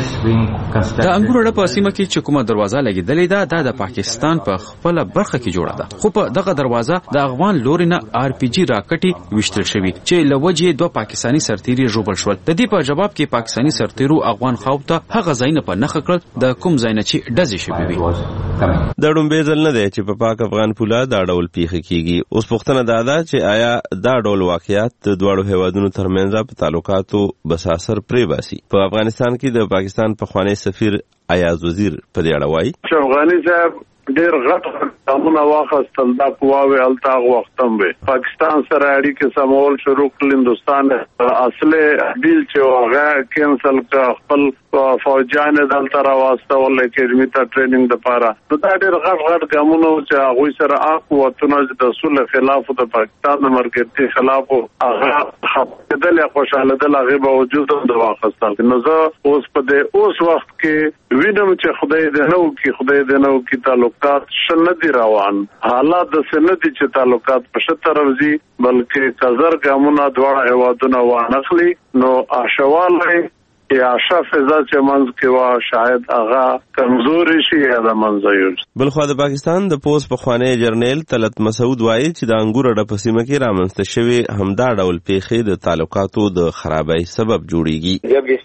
M: د انګور په سیمه کې چې کومه دروازه لګیدلې ده دا د پاکستان په خپل برخه کې جوړه ده، خو په دغه دروازه د افغان لوري نه RPG راکټي وشتل شوی چې لوجه 2 پاکستانی سرتیري ژوبل شول. د دې په جواب کې پاکستانی سرتیرو افغان خواو ته هغه ځایونه په نخښه کړل د کوم ځای نه چې ډزې شوې وي.
X: دا ډومبې ځل نه دی چې په پاک افغان پوله دا ډول پیښې کیږي. اوس پوښتنه دا ده چې آیا دا ډول واقعیات د دواړو هیوادونو ترمنځ په تعلقاتو بس اثر پرې باسي؟ په افغانستان کې د پاکستان پخوانی سفیر ایاز وزیر په دې اړه وایي
J: چې افغاني صاحب ډېر غټ قانون واخیستل دا قواوې هلته هغه وخت هم وې. پاکستان سره اړیکې سمول شروع کړل. هندوستان اصلي بیل چې هغه کینسل کړ، خپل فوجیان دلته راواستول اکیډمي ته ټریننګ دپاره. نو دا ډېر غټ ګامونه وو چې هغوی سره هغه قوتونه چې د اصولو خلاف د پاکستان د ملګرتي خلاف هغه خپېدل خوشحالېدل هغې باوجود هم د واخیستل. نو زه اوس په دې اوس وخت کې وینم چې خدای دې نه وکړي تعلقات ښه نه دي روان. حالات داسې نه دي چې تعلقات په ښه طرف ځي، بلکې کزر ګامونه دواړه هیوادونه وانخلي. نو آشوالی یا فضا چې منځ کې وا شاید هغه کمزوري شي یا د منځه یوسي.
X: بلخوا د پاکستان د پوس پخوانی جرنیل طلعت مسعود وایي چې د انګور اډه په سیمه کې رامنځته شوې همدا ډول پیښې د تعلقاتو د خرابۍ سبب جوړیږي.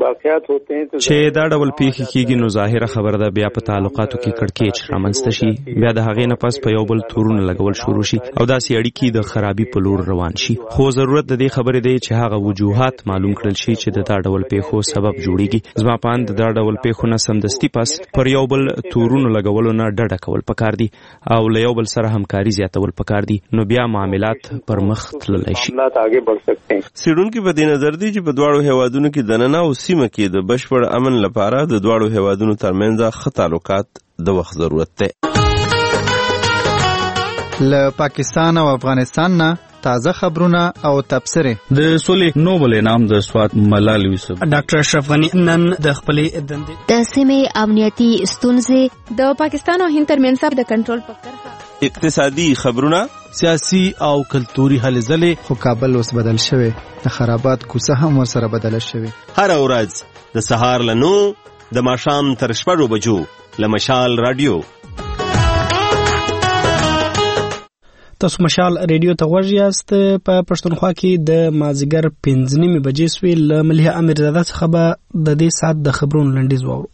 Y: چې دا ډول پیښې کیږي نو ظاهره خبره ده بیا په تعلقاتو کې کړکېچ رامنځته شي، بیا د هغې نه پس په یو بل تورونه لګول شروع شي او داسې اړیکې د خرابي په لور روان شي. خو ضرورت د دې خبرې دی چې هغه وجوهات معلوم کړل شي چې د دا ډول پیښو سبب جوړیږي. زما په اند دا ډول پیښو نه سمدستي پس پر یو بل تورونو لګولو نه ډډه کول پکار دي او له یو بل سره همکاري زیاتول پکار دي، نو بیا معاملات پر مخ تللی شي.
X: څېړونکي په دې نظر دي چې په دواړو هیوادونو کې دننه او سیمه کې د بشپړ امن لپاره د دواړو هیوادونو ترمنځ ښه تعلقات د وخت ضرورت دی.
P: له پاکستان او افغانستان نه تازه خبرونه او تبصره.
C: د سولې نوبل انعام د سوات ملال یوسف.
A: ډاکټر اشرف غنی نن د خپلې دندې
D: د سیمې امنیتي ستونزې،
G: د پاکستان او هند ترمنځ د کنټرول په کرښه،
X: اقتصادي خبرونه،
H: سیاسي او کلتوري هلې ځلې.
P: خو کابل اوس بدل شوی، د خرابات کوڅه هم ورسره بدله شوی.
X: هر ورځ د سهار له 9 د ماښام تر 6 بجو له مشال رادیو.
A: تاسو مشال ریډیو ته غوږ یاست. په پښتونخوا کې د مازیګر 5:30 بجې سوې. له مليحه امیرزاده څخه به د دې ساعت د خبرونو لنډیز واورو.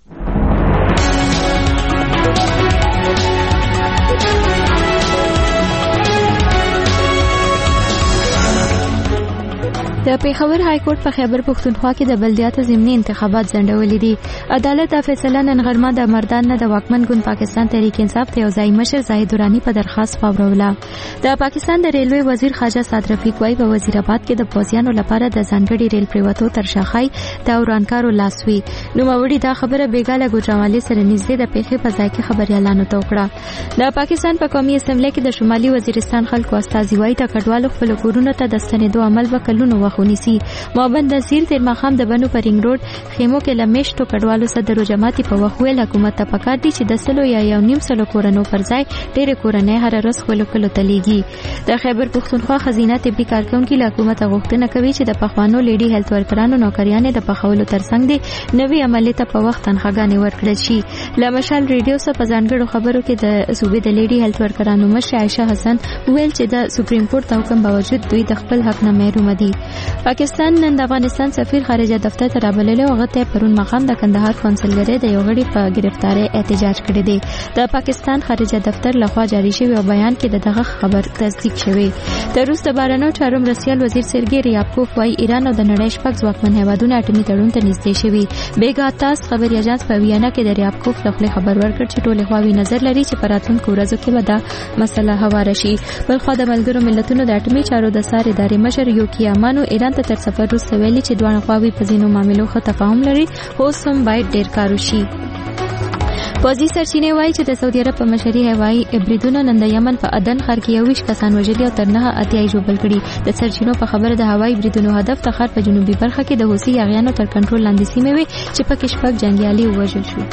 B: د پیښور های کورټ په خیبر پښتونخوا کې د بلدیاتو ضمني انتخابات ځنډولې دي. عدالت د فیصله نن غرمه د مردان نه د واکمن ګوند پاکستان تحریک انصاف ته یو ځای مشر زاهد درانی په درخواست واوروله. د پاکستان د ریلوی وزیر خواجه سعد رفیق وايي په وزیر آباد کې د پوځیانو لپاره د ځانګړي ریل پریوتو تر شاخای د ورانکارو لاسوي. نو موري دا خبره بیګاله ګوجرامالي سره نږدې د پیښې په ځای کې خبريالانو ته وکړه. د پاکستان په قومي اسمبلی کې د شمالي وزیرستان خلکو استازي وايي د کډوالو خپل کورونو ته د ستنېدو عمل وکړلو ونیسي. مابند نصیر تیر مخام د بنو پرینګ روډ خیمو کې لمشتو کډوالو صدر جماعتي په وخویل حکومت ته پکار دي چې د سلو یا یو نیم سلو کورونو پر ځای ډېر کورنۍ هر ورځ خپل کلو تلېږي. د خیبر پښتونخوا خزینه طبي کارکونکو له حکومت غوښتنه کوي چې د پخوانو لیډي هیلث ورکرانو نوکریانې د پخولو ترڅنګ دي نوي عملیات په وخت تنخواګانې ورکړل شي. لمشال ریډیو سره په ځانګړو خبرو کې د صوبې د لیډي هیلث ورکرانو مشر عائشه حسن ویل چې د سپریم کورټ د حکم باوجود دوی د خپل حق نه محروم دي. پاکستان نن د افغانستان سفیر خارجه دفتر ته رابللی او هغه ته پرون مقام د کندهار کونسلګری د یو غړي په گرفتاری احتجاج کړی دی. د پاکستان خارجه دفتر لخوا جاری شوی بیان کې دغه خبر تصدیق شوی. د روس د بهرنیو چارو مرستیال وزیر سرګی ریابکوف وايي ایران او د نړۍ شپږ ځواکمن هیوادونه اټومي تړون ته نږدې شوي. بیګا تاس خبري اژانس په ویانا کې د ریابکوف لخوا خبر ورکړ چې ټول خواوی نظر لري چې په راتلونکو ورځو کې به دا مسله هواره شي. بلخو د ملګرو ملتونو د اټومي چارو د سار ادارې مشر یوکی امانو ایران ته تر سفر وروسته ویلي چې دوه خواوی په ځینو معاملو ښه تفاهم لري، خو سم باید ډیر کار وشي. پوځي سرچینې وایي چې د سعودي عرب په مشرۍ هوایي بریدونو نن د یمن په عدن ښار کې 29 کسان وژلي او تر 9 اتیا یې ژوبل کړي. د سرچینو په خبره د هوایي بریدونو هدف د ښار په جنوبي برخه کې د حوثي یاغیانو تر کنټرول لاندې سیمې وي چې پکې شپږ جنګیالي ووژل شو.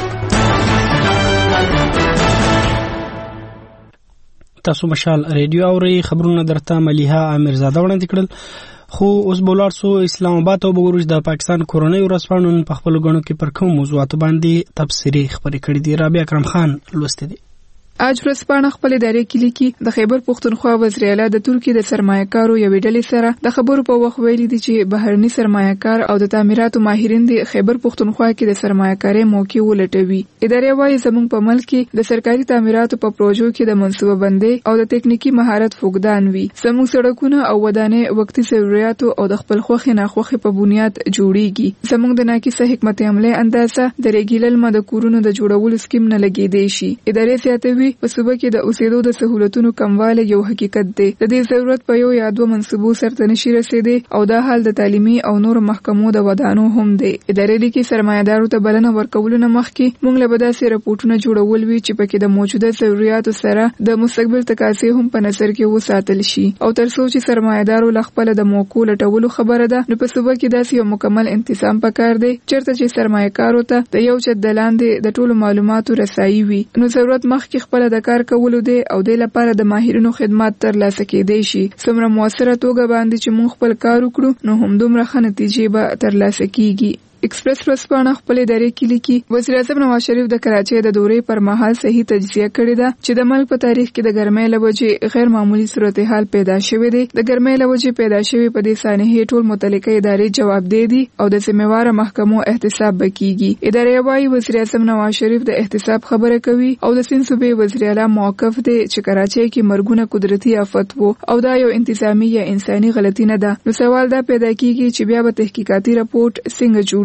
A: تاسو مشال ریډیو اوري. خبرونه درته مليحه امیرزاده وړاندې کړل. خو اوس بولار سو اسلام آباد او بګوروج د پاکستان کورونی ورسپانون په خپل غونو کې پر کوم موضوعات باندې تبصری خبرې کړې دي. رابعه اکرم خان لوستې دي.
K: اج ورځپاڼه خپل ادارې کې لیکي د خیبر پښتونخوا وزیر اعلی د ترکیه د سرمایه‌کارو یو ډلې سره د خبرو په وخت ویلي دي چې بهرني سرمایه‌کار او د تعمیراتو ماهرین د خیبر پښتونخوا کې د سرمایه‌کاري موقع ولټوي. ادارې وايي زموږ په ملک کې د سرکاري تعمیراتو په پروژو کې د منصوبه بندۍ او د ټکنیکی مهارت فقدان وي. زموږ سړکونه او ودانۍ وقتی ضرورتو او د خپل خوخي ناخوخي په بنیاد جوړیږي. زموږ د ناقصه حکمت عمله اندازه د ریګیلل مده کورونو د جوړولو سکیم نه لګیدي شي. ادارې زیاتوي په صوبه کې د اوسېدو د سہولتونو کموالی یو حقیقت دی. د دې ضرورت په یو یا دوه منصبو سره نشي رسیدي او دا حال د تعلیمي او نور محکمو د ودانو هم دی. ادارې کې سرمایه‌دارو ته بلنه ورکول نه مخکې موږ له بداسې راپورټونه جوړول وی چې پکې د موجوده ضرورتو سره د مستقبل تقاضې هم په نظر کې وساتل شي او تر څو چې سرمایه‌دارو لخپل د موقع لټولو خبره ده نو په صوبه کې داسې یو مکمل انتظام پکار دی چیرته چې سرمایه‌کارو ته د یو چت دلاندې د ټولو معلوماتو رسایي وي. نو ضرورت مخکې خپل د کار کولو دی او د لپاره د ماهرینو خدمات ترلاسه کېدای شي. څومره موثره توګه باندې چې موږ خپل کار وکړو نو هم دومره ښه نتیجې به ترلاسه کیږي. ایکسپریس ورځپاڼه خپل ادارې کې لیکي وزیر اعظم نواز شریف د کراچۍ د دورې پر مهال صحیح تجزیه کړې ده چې د ملک په تاریخ کې د ګرمۍ له وجې غیر معمولی صورتحال پیدا شوی دی. د ګرمۍ له وجې پیدا شوی په دې سانحې ټول متعلقه ادارې جوابدې دي او د ذمہوار محکمو احتساب بکیږي. ادارې وايي وزیر اعظم نواز شریف د احتساب خبره کوي او د سند صوبې وزیر اعلی موقف دی چې کراچۍ کې مرګونه قدرتي آفت وو او دا یو انتظامی یا انساني غلطی نه ده. نو سوال دا پیدا کیږي چې بیا به تحقیقاتي راپورټ څنګه جوړي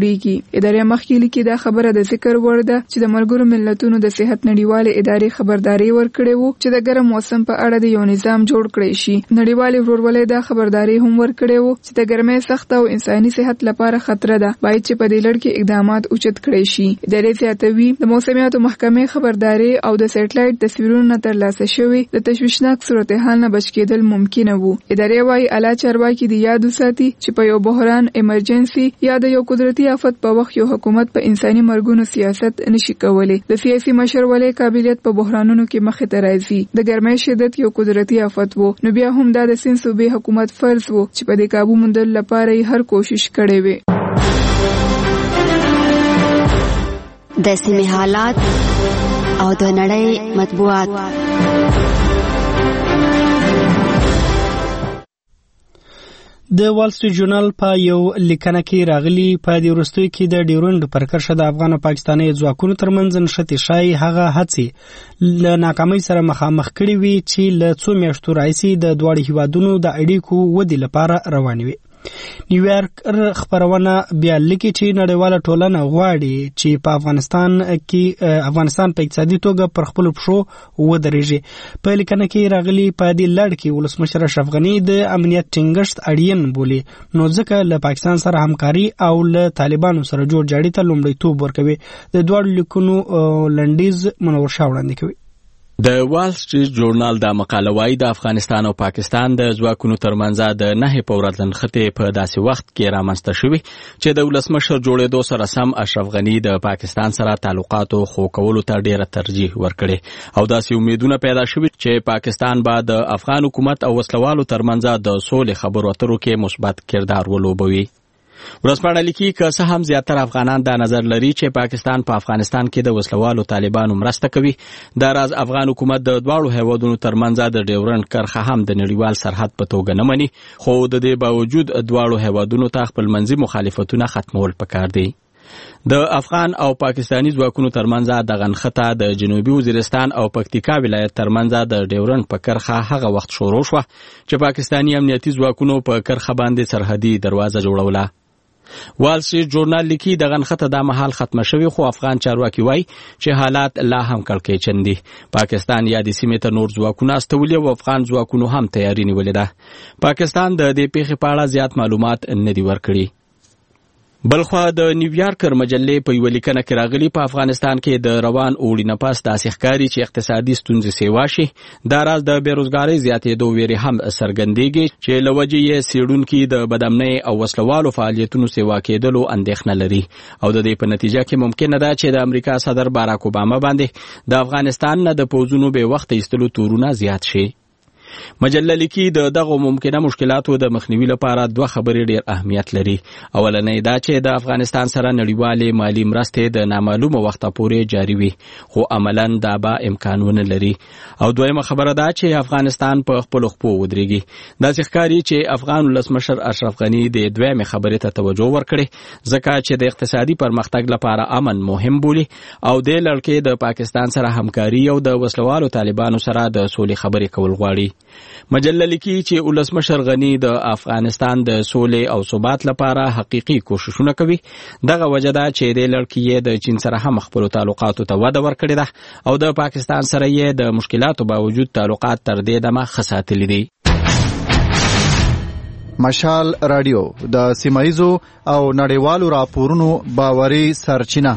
K: خبريږي. ادارې مخکې لیکي دا خبره د ذکر وړ ده چې د ملګرو ملتونو د صحت نړیوالې ادارې خبرداري ورکړې وو چې د ګرم موسم په اړه د یو نظام جوړ کړی شي. نړیوالې ورورولۍ دا خبرداري هم ورکړې وو چې د ګرمۍ سخت او انساني صحت لپاره خطر ده، باید چې په دې لړ کې اقدامات اوچت کړی شي. ادارې زیاتوي د موسمیاتو محکمې خبرداري او د سټلایټ تصویرونو ترلاسه شوي د تشویشناک صورتحال نه بچ کېدل ممکنه وو. ادارې وايي اعلی چارواکي د یاد وساتي چې په یو بحران ایمرجنسي یا د یو قدرتي آفت په وخت یو حکومت په انساني مرګونو سیاست نشي کولی. د سیاسي مشرولۍ قابلیت په بحرانونو کې مخې ته راځي. د ګرمۍ شدت یو قدرتي آفت وو، نو بیا هم دا د سند صوبې حکومت فرض وو چې په دې قابو موندلو لپاره یې هر کوشش کړی وي.
D: د سیمې حالات او د نړۍ مطبوعات.
A: د وال سټریټ ژورنال په یو لیکنه کې راغلی په دې وروستیو کې د ډیورنډ پر کرښه د افغان او پاکستاني ځواکونو ترمنځ نښتې ښایي هغه هڅې له ناکامۍ سره مخامخ کړي وي چې له څو میاشتو راهیسې د دواړو هیوادونو د اړیکو ودې لپاره روانې وي. نیویارک خبرونه بیا لیکي چې نړیواله ټولنه غواړي چې په افغانستان په اقتصادي توګه پر خپل پښو ودرېږي. په لیکنه کې راغلي په دې لړ کې ولسمشر اشرف غني د امنیت ټینګښت اړین بولي، نو ځکه له پاکستان سره همکاري او له طالبانو سره جوړ جاړي ته لومړیتوب ورکوي. د دواړو لیکونو لنډیز منور شاه وړاندې کوي.
F: د وال سټریټ ژورنال دا مقاله وايي د افغانستان او پاکستان د ځواکونو ترمنځ د 9 په ورځ نښتې په داسې وخت کې رامنځته شوې چې د ولسمشر جوړېدو سره سم اشرف غني د پاکستان سره تعلقاتو خو کولو ته ډیره ترجیح ورکړي او داسې امیدونه پیدا شوي چې پاکستان به د افغان حکومت او وسلوالو ترمنځ د سولې خبرو اترو کې مثبت کردار ولوبوي. ورځپاڼه لیکي که څه هم زیاتره افغانان دا نظر لري چې پاکستان په افغانستان کې د وسلوالو طالبانو مرسته کوي، دا راز افغان حکومت د دواړو هیوادونو ترمنځ د ډیورنډ کرښه هم د نړیوال سرحد په توګه نه مني، خو د دې باوجود دواړو هیوادونو ته خپلمنځي مخالفتونه ختمول پکار دي. د افغان او پاکستانی ځواکونو ترمنځ د غنخته د جنوبي وزیرستان او پکتیکا ولایت ترمنځ د ډیورنډ په کرښه هغه وخت شروع شوه چې پاکستانی امنیتي ځواکونو په کرښه باندې سرحدي دروازه جوړوله. وال سټریټ ژورنال لیکي د غنخته د مهال ختمه شوی، خو افغان چارواکي وایي چې حالات لا هم کړکېچن دي. پاکستان یا د سیمې ته نور ځواکونه استولي او افغان ځواکونو هم تیاری نیولې ده. پاکستان د دې پیښې په اړه زیات معلومات نه دي ورکړي. بلخوا د نیویارکر مجلې په یو لیکنه کې راغلي په افغانستان کې د روان اوړي نه پس داسې ښکاري چې اقتصادي ستونزې سیوا شي. دا راز د بیروزګارۍ زیاتېدو ویرې هم څرګندېږي چې له وجې یې څېړونکي د بدامنۍ او وسلوالو فعالیتونو سیوا کېدلو اندېښنه لري او د دې په نتیجه کې ممکنه ده چې د امریکا صدر باراک اوباما باندې د افغانستان نه د پوځونو بې وخته ایستلو تورونه زیات شي. مجله لیکي د دغه ممکنه مشکلاتو د مخنیوي لپاره دوه خبرې ډېر اهمیت لري. اولنۍ دا چې د افغانستان سره نړیوالې مالي مرستې د نامعلومه وخته پورې جاري وي، خو عملاً دا به امکانونه لري. او دویمه خبره دا چې افغانستان په خپلو خپو ودرېږي. داسې ښکاري چې افغان ولسمشر اشرف غني د دویمې خبرې ته توجه ورکړي ځکه چې د اقتصادي پرمختګ لپاره امن مهم بولي او د لړکې د پاکستان سره همکاري او د وسلوالو طالبانو سره د سولې خبرې کول غواړي. مجله لیکي چې ولسمشر غني د افغانستان د سولې او ثبات لپاره حقيقي کوششونه کوي. دغه وجه ده چې د لړکې د چین سره هم خپل تعلقاتو ته وده ورکړې ده او د پاکستان سره یې د مشکلاتو باوجود تعلقات تر دې دمه ښه ساتلي دي.
P: مشال رادیو د سیمایزو او نړیوالو راپورونو باوري سرچینه.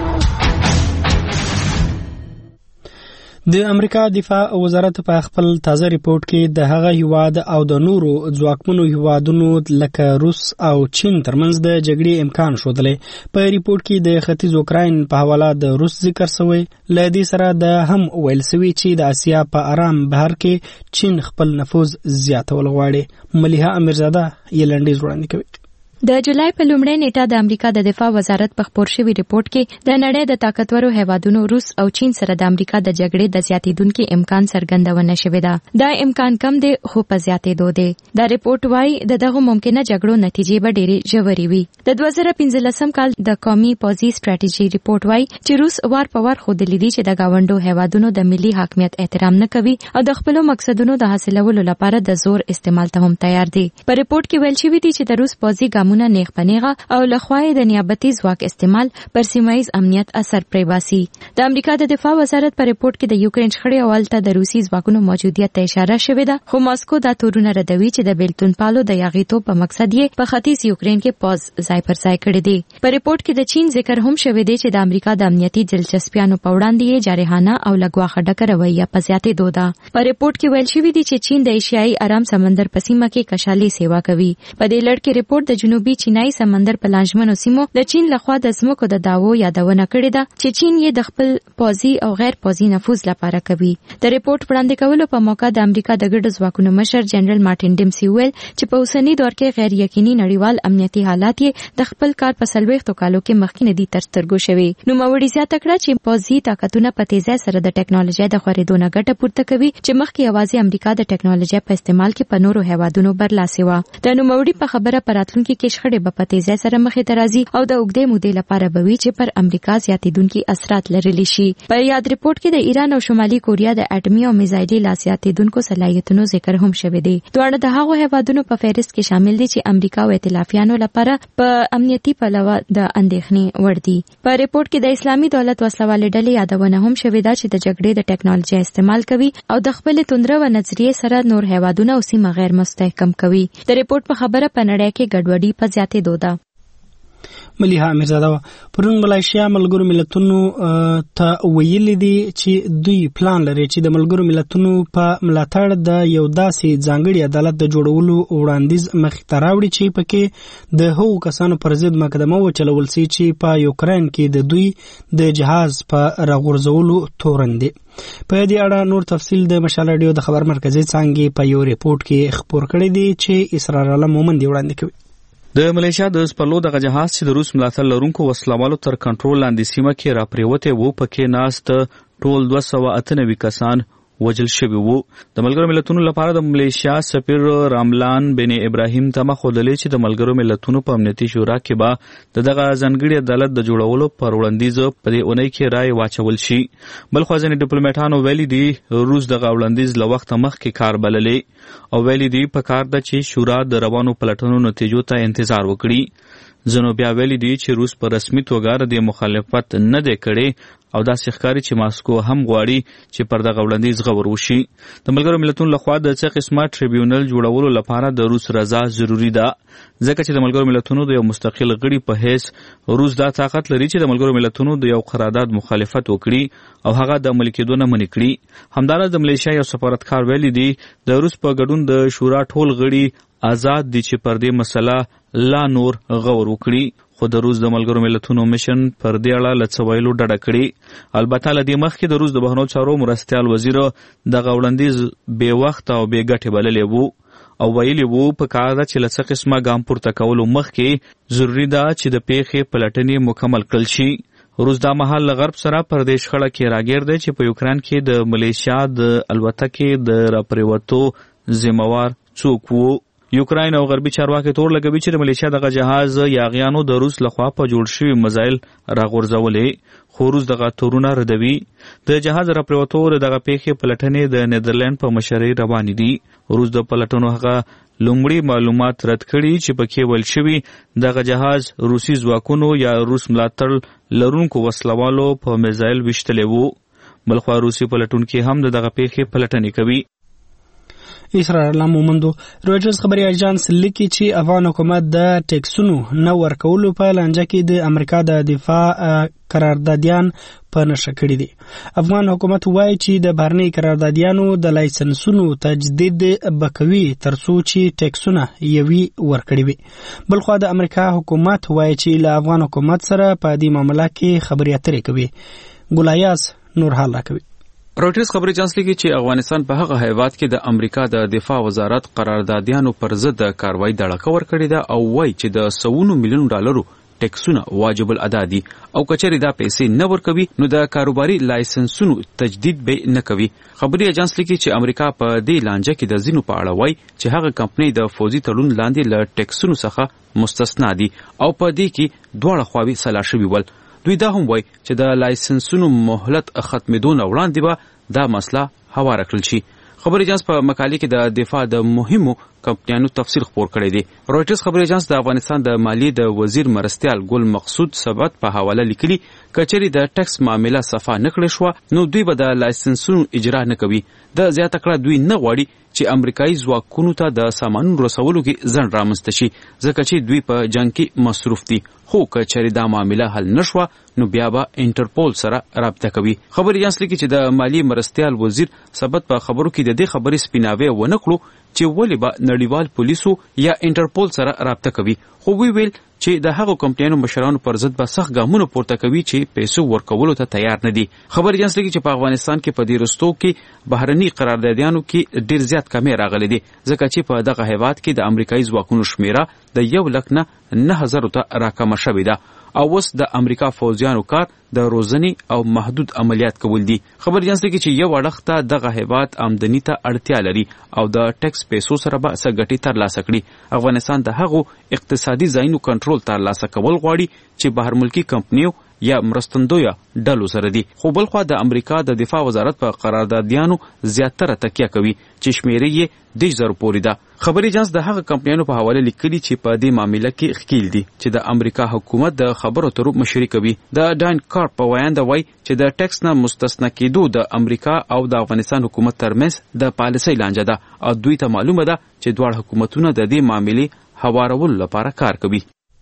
A: د امریکا دفاع وزارت په خپل تازه ریپورت کې د هغه هیواد او د نورو ځواکمنو هیوادونو لکه روس او چین ترمنځ د جګړې امکان ښودلی. په ریپورت کې د ختیځ اوکراین په حواله د روس ذکر شوی. له دې سره د هم ویل شوی چې د اسیا په ارام بهر کې چین خپل نفوذ زیاتول غواړي. ملیحه امیرزاده یې لنډیز وړاندې کوي.
B: د جولای په لومړۍ نیټه د امریکا د دفاع وزارت په خپور شوي ریپورت کې د نړۍ د طاقتورو هیوادونو روس او چین سره د امریکا د جګړې د زیاتیدونکي امکان څرګندونه شوې ده. دا امکان کم دی خو په زیاتېدو دی. دا ریپورت وايي د دغه ممکنه جګړو نتیجې به ډېرې ژورې وي. د 2015 کال د قومي پوځي ستراتیژي ریپورت وايي چې روس وار په وار ښودلي دي چې د ګاونډو هیوادونو د ملي حاکمیت احترام نه کوي او د خپلو مقصدونو د حاصلولو لپاره د زور استعمال ته هم تیار دي. په ریپورت کې ویل شوی دی چې د روس پوځي پیغامونه نیغ پنیغه او لخوای د نیابتي ځواک استعمال پر سیمایي امنیت اثر پریباسي. د امریکا د دفاع وزارت په ریپورت کې د یوکرين شخړې اولته د روسي ځواکونو موجودیت ته اشاره شوې ده، خو ماسکو دا تورونه ردوي چې د بیلتون پالو د یاغیتوب په مقصد یې په ختیځ یوکرين کې پاز ځای پر ځای کړی دی. په ریپورت کې د چین ذکر هم شوی دی چې د امریکا د امنیتي دلچسپیانو په وړاندې جارحانه او لګوا خډه رویه په زیاتېدو ده. په ریپورت کې ویل شوی دی چې چین د ایشیایي آرام سمندر په سیمه کې کشالي سیوا کوي. په دې لړ کې ریپورت د جنوبي چینایي سمندر په لانجمنو سیمو د چین لخوا د ځمکو د داوو یادونه کړې ده چې چین یې د خپل پوځي او غیر پوځي نفوذ لپاره کوي. د ریپورت وړاندې کولو په موقع د امریکا د ګډو ځواکونو مشر جنرال مارټین ډیمسي ویل چې په اوسنی دور کې غیر یقیني نړیوال امنیتي حالات یې د خپل کار په 40 کالو کې مخکې ندي تر سترګو شوي. نو موري زیاته کړه چې پوځي طاقتونه په تیزه سره د ټکنالوژي د خورېدو نه ګټه پورته کوي چې مخکې یوازې امریکا د ټکنالوژي په استعمال کې په نورو هیوادونو برلاسي و. د نوموړي په خبره پراتلونکو کې شخړې په تیزه سره مخې ته راځي او د اوږدې مودې لپاره به وي چې پر امریکا زیاتېدونکي اثرات لرلی شي. په یاد ریپورت کې د ایران او شمالي کوریا د اټومي او میزایلي لاسیاتېدونکو صلاحیتونو ذکر هم شوی دی. دواړه د هغو هیوادونو په فهرست کې شامل دي چې امریکا او ائتلافیانو لپاره په امنیتي پلوه د اندېښنې وړ دي. په ریپورت کې د اسلامي دولت وسلوالې ډلې یادونه هم شوې ده چې د جګړې د ټکنالوژي استعمال کوي او د خپل توندره و نظریې سره نور هیوادونه او سیمه غیر مستحکم کوي. د ریپورت په خبره په نړۍ کې ګډوډي په زیاتېدو ده.
A: مليحه امیرزاده پرون ملایشیا ملګرو ملتونو ته ویلي دي چې دوی پلان لري چې د ملګرو ملتونو په ملاتړ د یو داسې ځانګړي عدالت د جوړولو وړاندیز مخې ته راوړي چې پکې د هغو کسانو پر ضد مقدمه وچلول سي چې په یوکرين کې د دوی د جهاز په راغورځولو تورن دي. په دې اړه نور تفصیل د مشال رادیو د خبر مرکزي څنګه په یو ریپورت کې خبر کړی دی چې اسرار الله مومن دی وړاندې کوي.
Y: د ملیشیا د سپلو دغه جهاز چې د روس ملاتړ لرونکو وسلوالو تر کنټرول لاندې سیمه کې راپریوته وو پکې ناست ټول 298 کسان وجل شوی وو. د ملګرو ملتونو لپاره د ملیشیا سفیر راملان بن ابراهیم ته مخوللې چې د ملګرو ملتونو په امنیتي شورا کې به دغه ځانګړي عدالت د جوړولو پر وړاندیز په دې اونۍ کې رائے واچول شي. بل خو ځینې ډیپلوماټانو ویلي دي روس دغه وړاندیز له وخت مخکې کار بللې او ویلي دي په کار ده چې شورا د روانو پلټنو نتیجو ته انتظار وکړي. ځینو بیا ویلي دي چې روس په رسمي توګه د مخالفت نه دی کړی او داسې ښکاري چې ماسکو هم غواړي چې پر دغه وړاندیز غور وشي. د ملګرو ملتونو لخوا د څه قسمه ټریبیونل جوړولو لپاره د روس رضا ضروری ده ځکه چې د ملګرو ملتونو د یو مستقل غړي په حیث روس دا طاقت لري چې د ملګرو ملتونو د یو قرارداد مخالفت وکړي او هغه د عملي کېدو نه منع کړي. همداراز د ملیشیا یو سفارتکار ویلي دی د روس په ګډون د شورا ټول غړي آزاد دي چې پر دې مسله لا نور غور وکړي. خو د روس د ملګرو ملتونو مشن پر دې اړه له څه ویلو ډډه کړې. البته له دې مخکې د روس د بهرنیو چارو مرستیال وزیر دغه وړاندیز بې وخته او بې ګټې بللی وو او ویلي وو په کار ده چې له څه قسمه ګام پورته کولو مخکې ضروري ده چې د پیښې پلټنې مکمل کړل شي. روس دا مهال له غرب سره پر دې شخړه کې راګیر دی چې په یوکرين کې د ملیشیا د الوتکې د راپریوتو ذمہوار څوک وو. یوکرين او غربي چارواکي تور لګوي چې د ملیشیا دغه جهاز یاغیانو د روس لخوا په جوړ شوي میزایل راغورځولې خو روس دغه تورونه ردوي. د جهاز راپریوتو دغه پیښې پلټنې د نیدرلند په مشرۍ روانې دي. روس د پلټنو هغه لومړی معلومات رد کړي چې پکې ویل شوي دغه جهاز روسي ځواکونو یا روس ملاتړ لرونکو وسلوالو په میزایل ویشتلی وو. بلخوا روسي پلټونکي هم دغه پیښې پلټنې کوي.
A: اسرار الله مومندو رويټرز خبري اژانس لیکي چې افغان حکومت د ټیکسونو نه ورکولو په لانجه کې د امریکا د دفاع قراردادیان په نشه کړی دي. افغان حکومت وایي چې د بهرني قراردادیانو د لایسنسونو تجدید بکوي ترڅو چې ټیکسونه یوي ورکړي وي. بلخو د امریکا حکومت وایي چې له افغان حکومت سره په دې معاملې کې خبرې اترې کوي. ګولایاز نور حال راکوي.
M: رويټرز خبري اژانس لیکي چې افغانستان په هغه هیواد کې د امریکا د دفاع وزارت قراردادیانو پر ضد کاروایی دړه ورکړې ده او وایي چې د $100 میلیون ټیکسونه واجب الادا دي او کچری دا پیسې نه ورکوي نو د کاروباري لایسنسونو تجدید به نه کوي. خبري اژانس لیکي چې امریکا په دې لانجه کې د زینو په اړه وایي چې هغه کمپنۍ د فوزي تړون لاندې له ټیکسونو څخه مستثنا دي او په دې کې دواړه خواوې سلا شوي ول. دوی دا هم وایي چې د لایسنسونو مهلت ختمېدو نه وړاندې به دا مسله هواره کړل شي. خبري اجانس په مقالې کې د دفاع د مهمو کمپنیانو تفصیل خبر کړی دی. رويټرز خبري اجانس د افغانستان د مالیې د وزیر مرستیال ګل مقصود ثبت په حواله لیکلي کچري د ټیکس معاملې صفه نکړې شو نو دوی به د لایسنسونو اجرا نه کوي. د زیاته کړه دوی نه غواړي چې امریکایي ځواکونو ته د سامانونو رسولو کې ځنډ رامنځته شي ځکه چې دوی په جنگ کې مصروف دي. خو کچري دا معاملې حل نشوه نو بیا به انټرپول سره رابطه کوي. خبري اجانس لیکي چې د مالیې مرستیال وزیر ثبت په خبرو کې د دې خبرې سپیناوی ونه کړو چې ولې به نړیوال پولیسو یا انټرپول سره رابطه کوي. خو وی ویل چې د هغو کمپنیانو مشرانو پر ضد به سخت ګامونه پورته کوي چې پیسو ورکولو ته تیار نه دي. خبري اجانس لیکي چې په افغانستان کې په دې رستو کې بهرني قراردادیانو کې ډیر زیات کمی راغلي دي ځکه چې په دغه هیواد کې د امریکایي ځواکونو شمیره د 1 نه 9,000 ته راکمه شوې ده او اوس د امریکا فوجیانو کار د روزنی او محدود عملیات کول دي. خبر اجانس کې چې یو وړخته دغه هیواد آمدنی ته اړتیا لري او د ټیکس پیسو سره به څه ګټې ترلاسه کړي. افغانستان د هغو اقتصادي ځایونو کنټرول ترلاسه کول غواړي چې بهر ملکی کمپنیو یا مرستندویه ډلو سره دي. خو بلخوا د امریکا د دفاع وزارت په قراردادیانو زیاتره تکیه کوي چې شمیرې یې 10,000 پورې ده. خبري اجانس د هغه کمپنیانو په حواله لیکلي چې په دې معاملې کې ښکیل دي چې د امریکا حکومت د خبرو اترو مشري کوي. د ډاین کارپ په وینا وایي چې د ټیکس نه مستثنا کېدو د امریکا او د افغانستان حکومت ترمنځ د پالیسۍ لانجه ده او دوی ته معلومه ده چې دواړه حکومتونه د دې معاملې هوارولو لپاره کار کوي.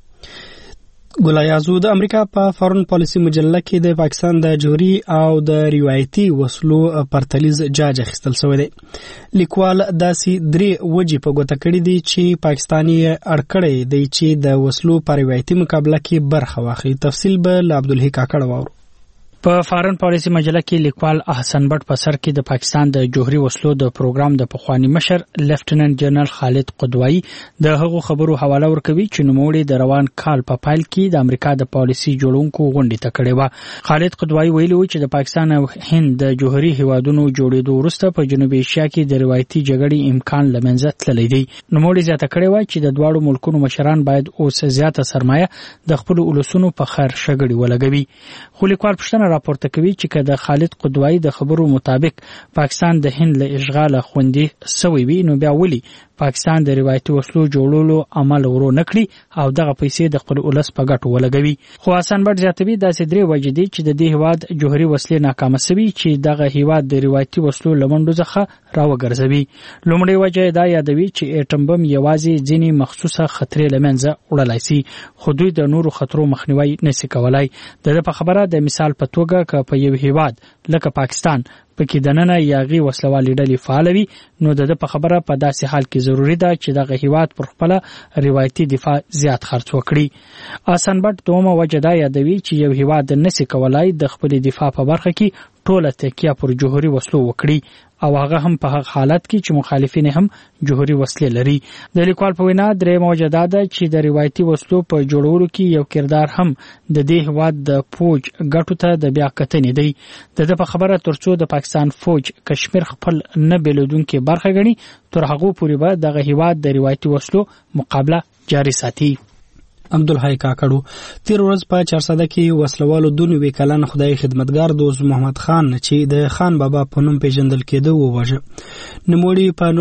A: ګلایازو د امریکا په فارن پالیسي مجله کې د پاکستان د جوهري او د روایتي وسلو پرتلیز جاج اخیستل شوی دی. لیکوال داسې 3 وجې په ګوته کړي دي چې پاکستاني اړکړی دی چې د وسلو په روایتي مقابله کې برخه واخلي. تفصیل به له عبدالحی کاکړ واورو.
I: په فارن پالیسي مجله کې لیکوال احسن بټ په سر کې د پاکستان د جوهري وسلو د پروګرام د پخوانی مشر لیفټیننټ جنرال خالد قدوایی د هغو خبرو حواله ورکوي چې نوموړي د روان کال په پایل کې د امریکا د پالیسي جوړونکو غونډې ته کړې و. خالد قدوایی ویلي و چې د پاکستان او هند د جوهري هیوادونو جوړېدو وروسته په جنوبي ایشیا کې د روایتي جګړې امکان له منځه تللی دی. نوموړي زیاته کړې و چې د دواړو ملکونو مشران باید اوس زیاته سرمایه د خپل ولسونو په خیر شګړې ولګوي. خو لیکوال پوښتنه راپورته کوي چې که د خالد قدوایی د خبرو مطابق پاکستان د هند له اشغال خوندې سوی وي نو بیا ولي پاکستان د روایتي وسلو جوړولو عمل ورو نکړي او دغه پیسې د خپل ولس په ګټو ولګوي. خو حسن بټ زیاتوي داسې 3 وجې دي چې د دې هیواد جوهري وسلې ناکامه سوي چې دغه هیواد د روایتي وسلو لمنډو څخه راوګرځوي. لومړی وجه دا یادوي چې اټم بم یوازې ځینې مخصوصه خطرې لمنځه وړلای شي خو دوی د نورو خطرو مخنیوي نشي کولای. د په خبره د مثال په توګه که په یو هیواد لکه پاکستان پکې دننه یاغي وسلوالې ډلې فعال وي نو د په خبره په داسې حال کې ضروری ده چې دغه هیواد پر خپل روایتي دفاع زیات خرڅ وکړي. احسن بټ دومره وجه دا یادوي چې یو هیواد نشي کولای د خپل دفاع په برخه کې ټوله تکیه پر جوهري وسلو وکړي او هغه هم په هغه حالت کې چې مخالفین هم جوهري وسلې لري. د لیکوال په وینا درې موجه ده چې د روایتي وسلو په جوړولو کې یو کردار هم د دې هیواد د فوج ګټو ته د بیا کتنې دی. د په خبره ترڅو د پاکستان فوج کشمیر خپل نه بیلودونکو برخه غني تر هغه پورې به دغه هیواد د روایتي وسلو مقابله جاري ساتي.
A: عبدالحی کاکړو تیر ورځ په 400 کې وسلوالو 2 کلن خدای خدمتګار دوست محمد خان چې د خان بابا په نوم پیژندل کېده وواژه. نوموړي په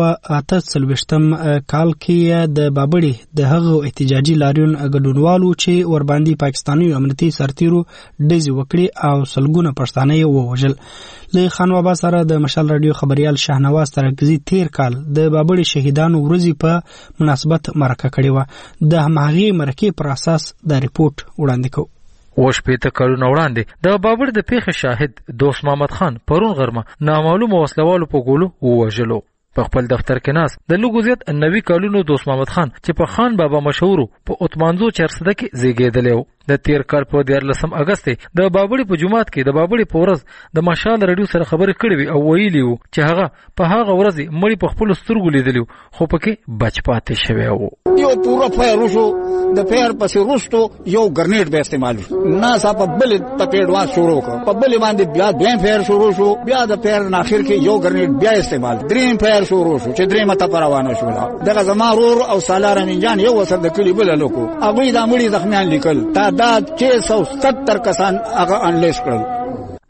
A: 1948 کال کې د بابړې د هغو احتجاجي لاریون ګډونوالو چې ورباندې پاکستاني امنیتي سرتیرو ډزې وکړي او سلګونه پښتانه یې ووژل. له خان بابا سره د مشال رادیو خبريال شاهنواز ترکزي تیر کال د بابړې شهیدانو ورځې په مناسبت مرکه کړې و. د همغه مرکه پر اساس د ریپورت وړاندې کو.
L: وشپېته کلونه وړاندې د بابړ د پیښې شاهد دوست محمد خان پرون غرمه نامعلومه وسلوالو په ګولو ووژلو. په خپل دفتر کې ناس د لږ زیات 90 کلونو دوست محمد خان چې په خان بابا مشهور په اتمانزو 400 کې زیږیدلی و. د تیر کال په 14 اگست د بابړې په جمعات کې د بابړې په ورځ د مشال رادیو سره خبرې کړې وي او ویلي وو چې هغه په هغه ورځ مړی په خپل سترګو لیدلی خو پکې بچ پاتې شوی و.
N: یو پورا فایر وشو د فایر پسې وروستو یو ګرنیټ به استعمال نه صاحب بل په پیډوا شروع کړ په بل باندې بیا دویم فایر شروع شو بیا د فایر اخر کې یو ګرنیټ بیا استعمال دریم فایر شروع شو چې دریم ته روانه شو. دغه زمارور او سالار منجان یو وسر د کلی بل لوکو هغه د مړي زخمیان لیکل تعداد 670 کسان هغه انلیس کړل.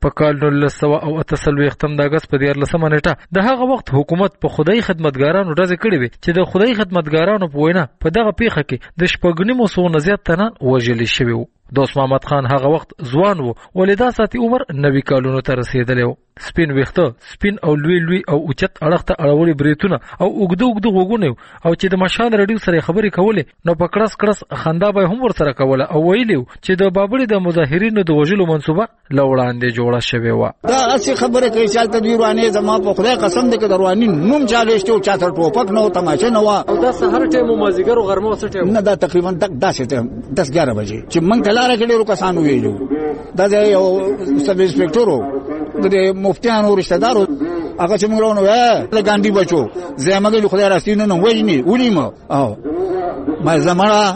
L: په کال 1998 د اگست په 14 نیټه د هغه وخت حکومت په خدای خدمتګارانو ډزې کړې وې چې د خدای خدمتګارانو په وینا په دغه پیښه کې د شپږنیمو سوو زیات تنان وژل شوي وو. دوست محمد خان هغه وخت ځوان وو ولې دا ساتي عمر 90 کالونو ته رسیدلی وو. سپین ویښته، سپین او لوی او اوچت اړخ ته اړولي بریتونه او اوږده غوږونه او چې د مشال رډیو سره خبرې کولې نو په کړس خندا به هم ورسره کوله او ویلي چې د بابړي د مظاهرینو د وژلو منصوبه لوړاندې جوړه شوې وه.
N: دا اسی خبره کوي چې تدویر وانه زما په خدای قسم دې کې دروانی نوم چالهشته او چاته ټوپک نو تماشه نو او
L: دا سحر ټیم مازیګر او غرمه وسه ټیم
N: نه دا تقریبا تک 10-11 بجې چې موږ تلاره کې ډیرو کسانو ویلو دا یو سب انسپکټر د مفتیانو رشتہ دارو هغه چې موږ ورونه د ګاندی بچو زموږ له خدای راستینو نو وژني ولیم او ما زمړه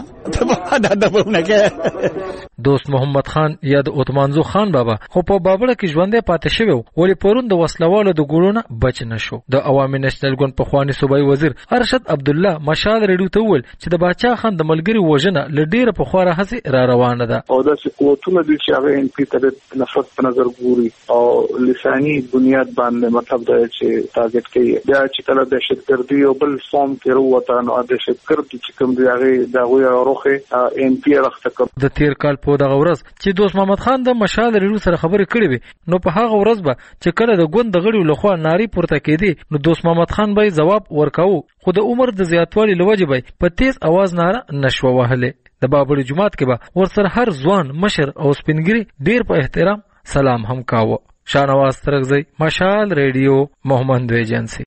L: دوست محمد خان یا د عثمانزو خان بابا خو په بابړه کې ژوندې پاتې شوی ولې پرون د وسلوالو د ګولونه بچ نشو. د عوامي نېشنل ګوند په خواني صوبایي وزیر ارشد عبد الله مشال ریډیو ته وویل چې د باچا خان د ملګری وژنه لډیره په خواره هڅه را روانه ده
J: او د قوتونو د چې هغه ان پی ته نفرت په نظر ګوري او لساني بنیاد باندې مطلب دا چې ټارګټ کوي بیا چې کله د دهشتګردي او بل فارم کې وروته نو د دهشتګرد چې کوم دی هغه دا وایي ان پی راخته
L: د تیر کال په دغه ورځ چې دوست محمد خان د مشال ریډیو سره خبرې کړې وي نو په هغه ورځ به چې کله د ګوند د غړیو لخوا ناری پورته کېدی نو دوست محمد خان به جواب ورکاو خو د عمر د زیاتوالي لوجه به په تیز आवाज ناره نشو وهله. د بابړي جماعت کې به ورسره هر ځوان مشر او سپینګری ډیر په احترام سلام هم کاوه. شاهنواز ترغزی مشال ریډیو محمد ایجنسی.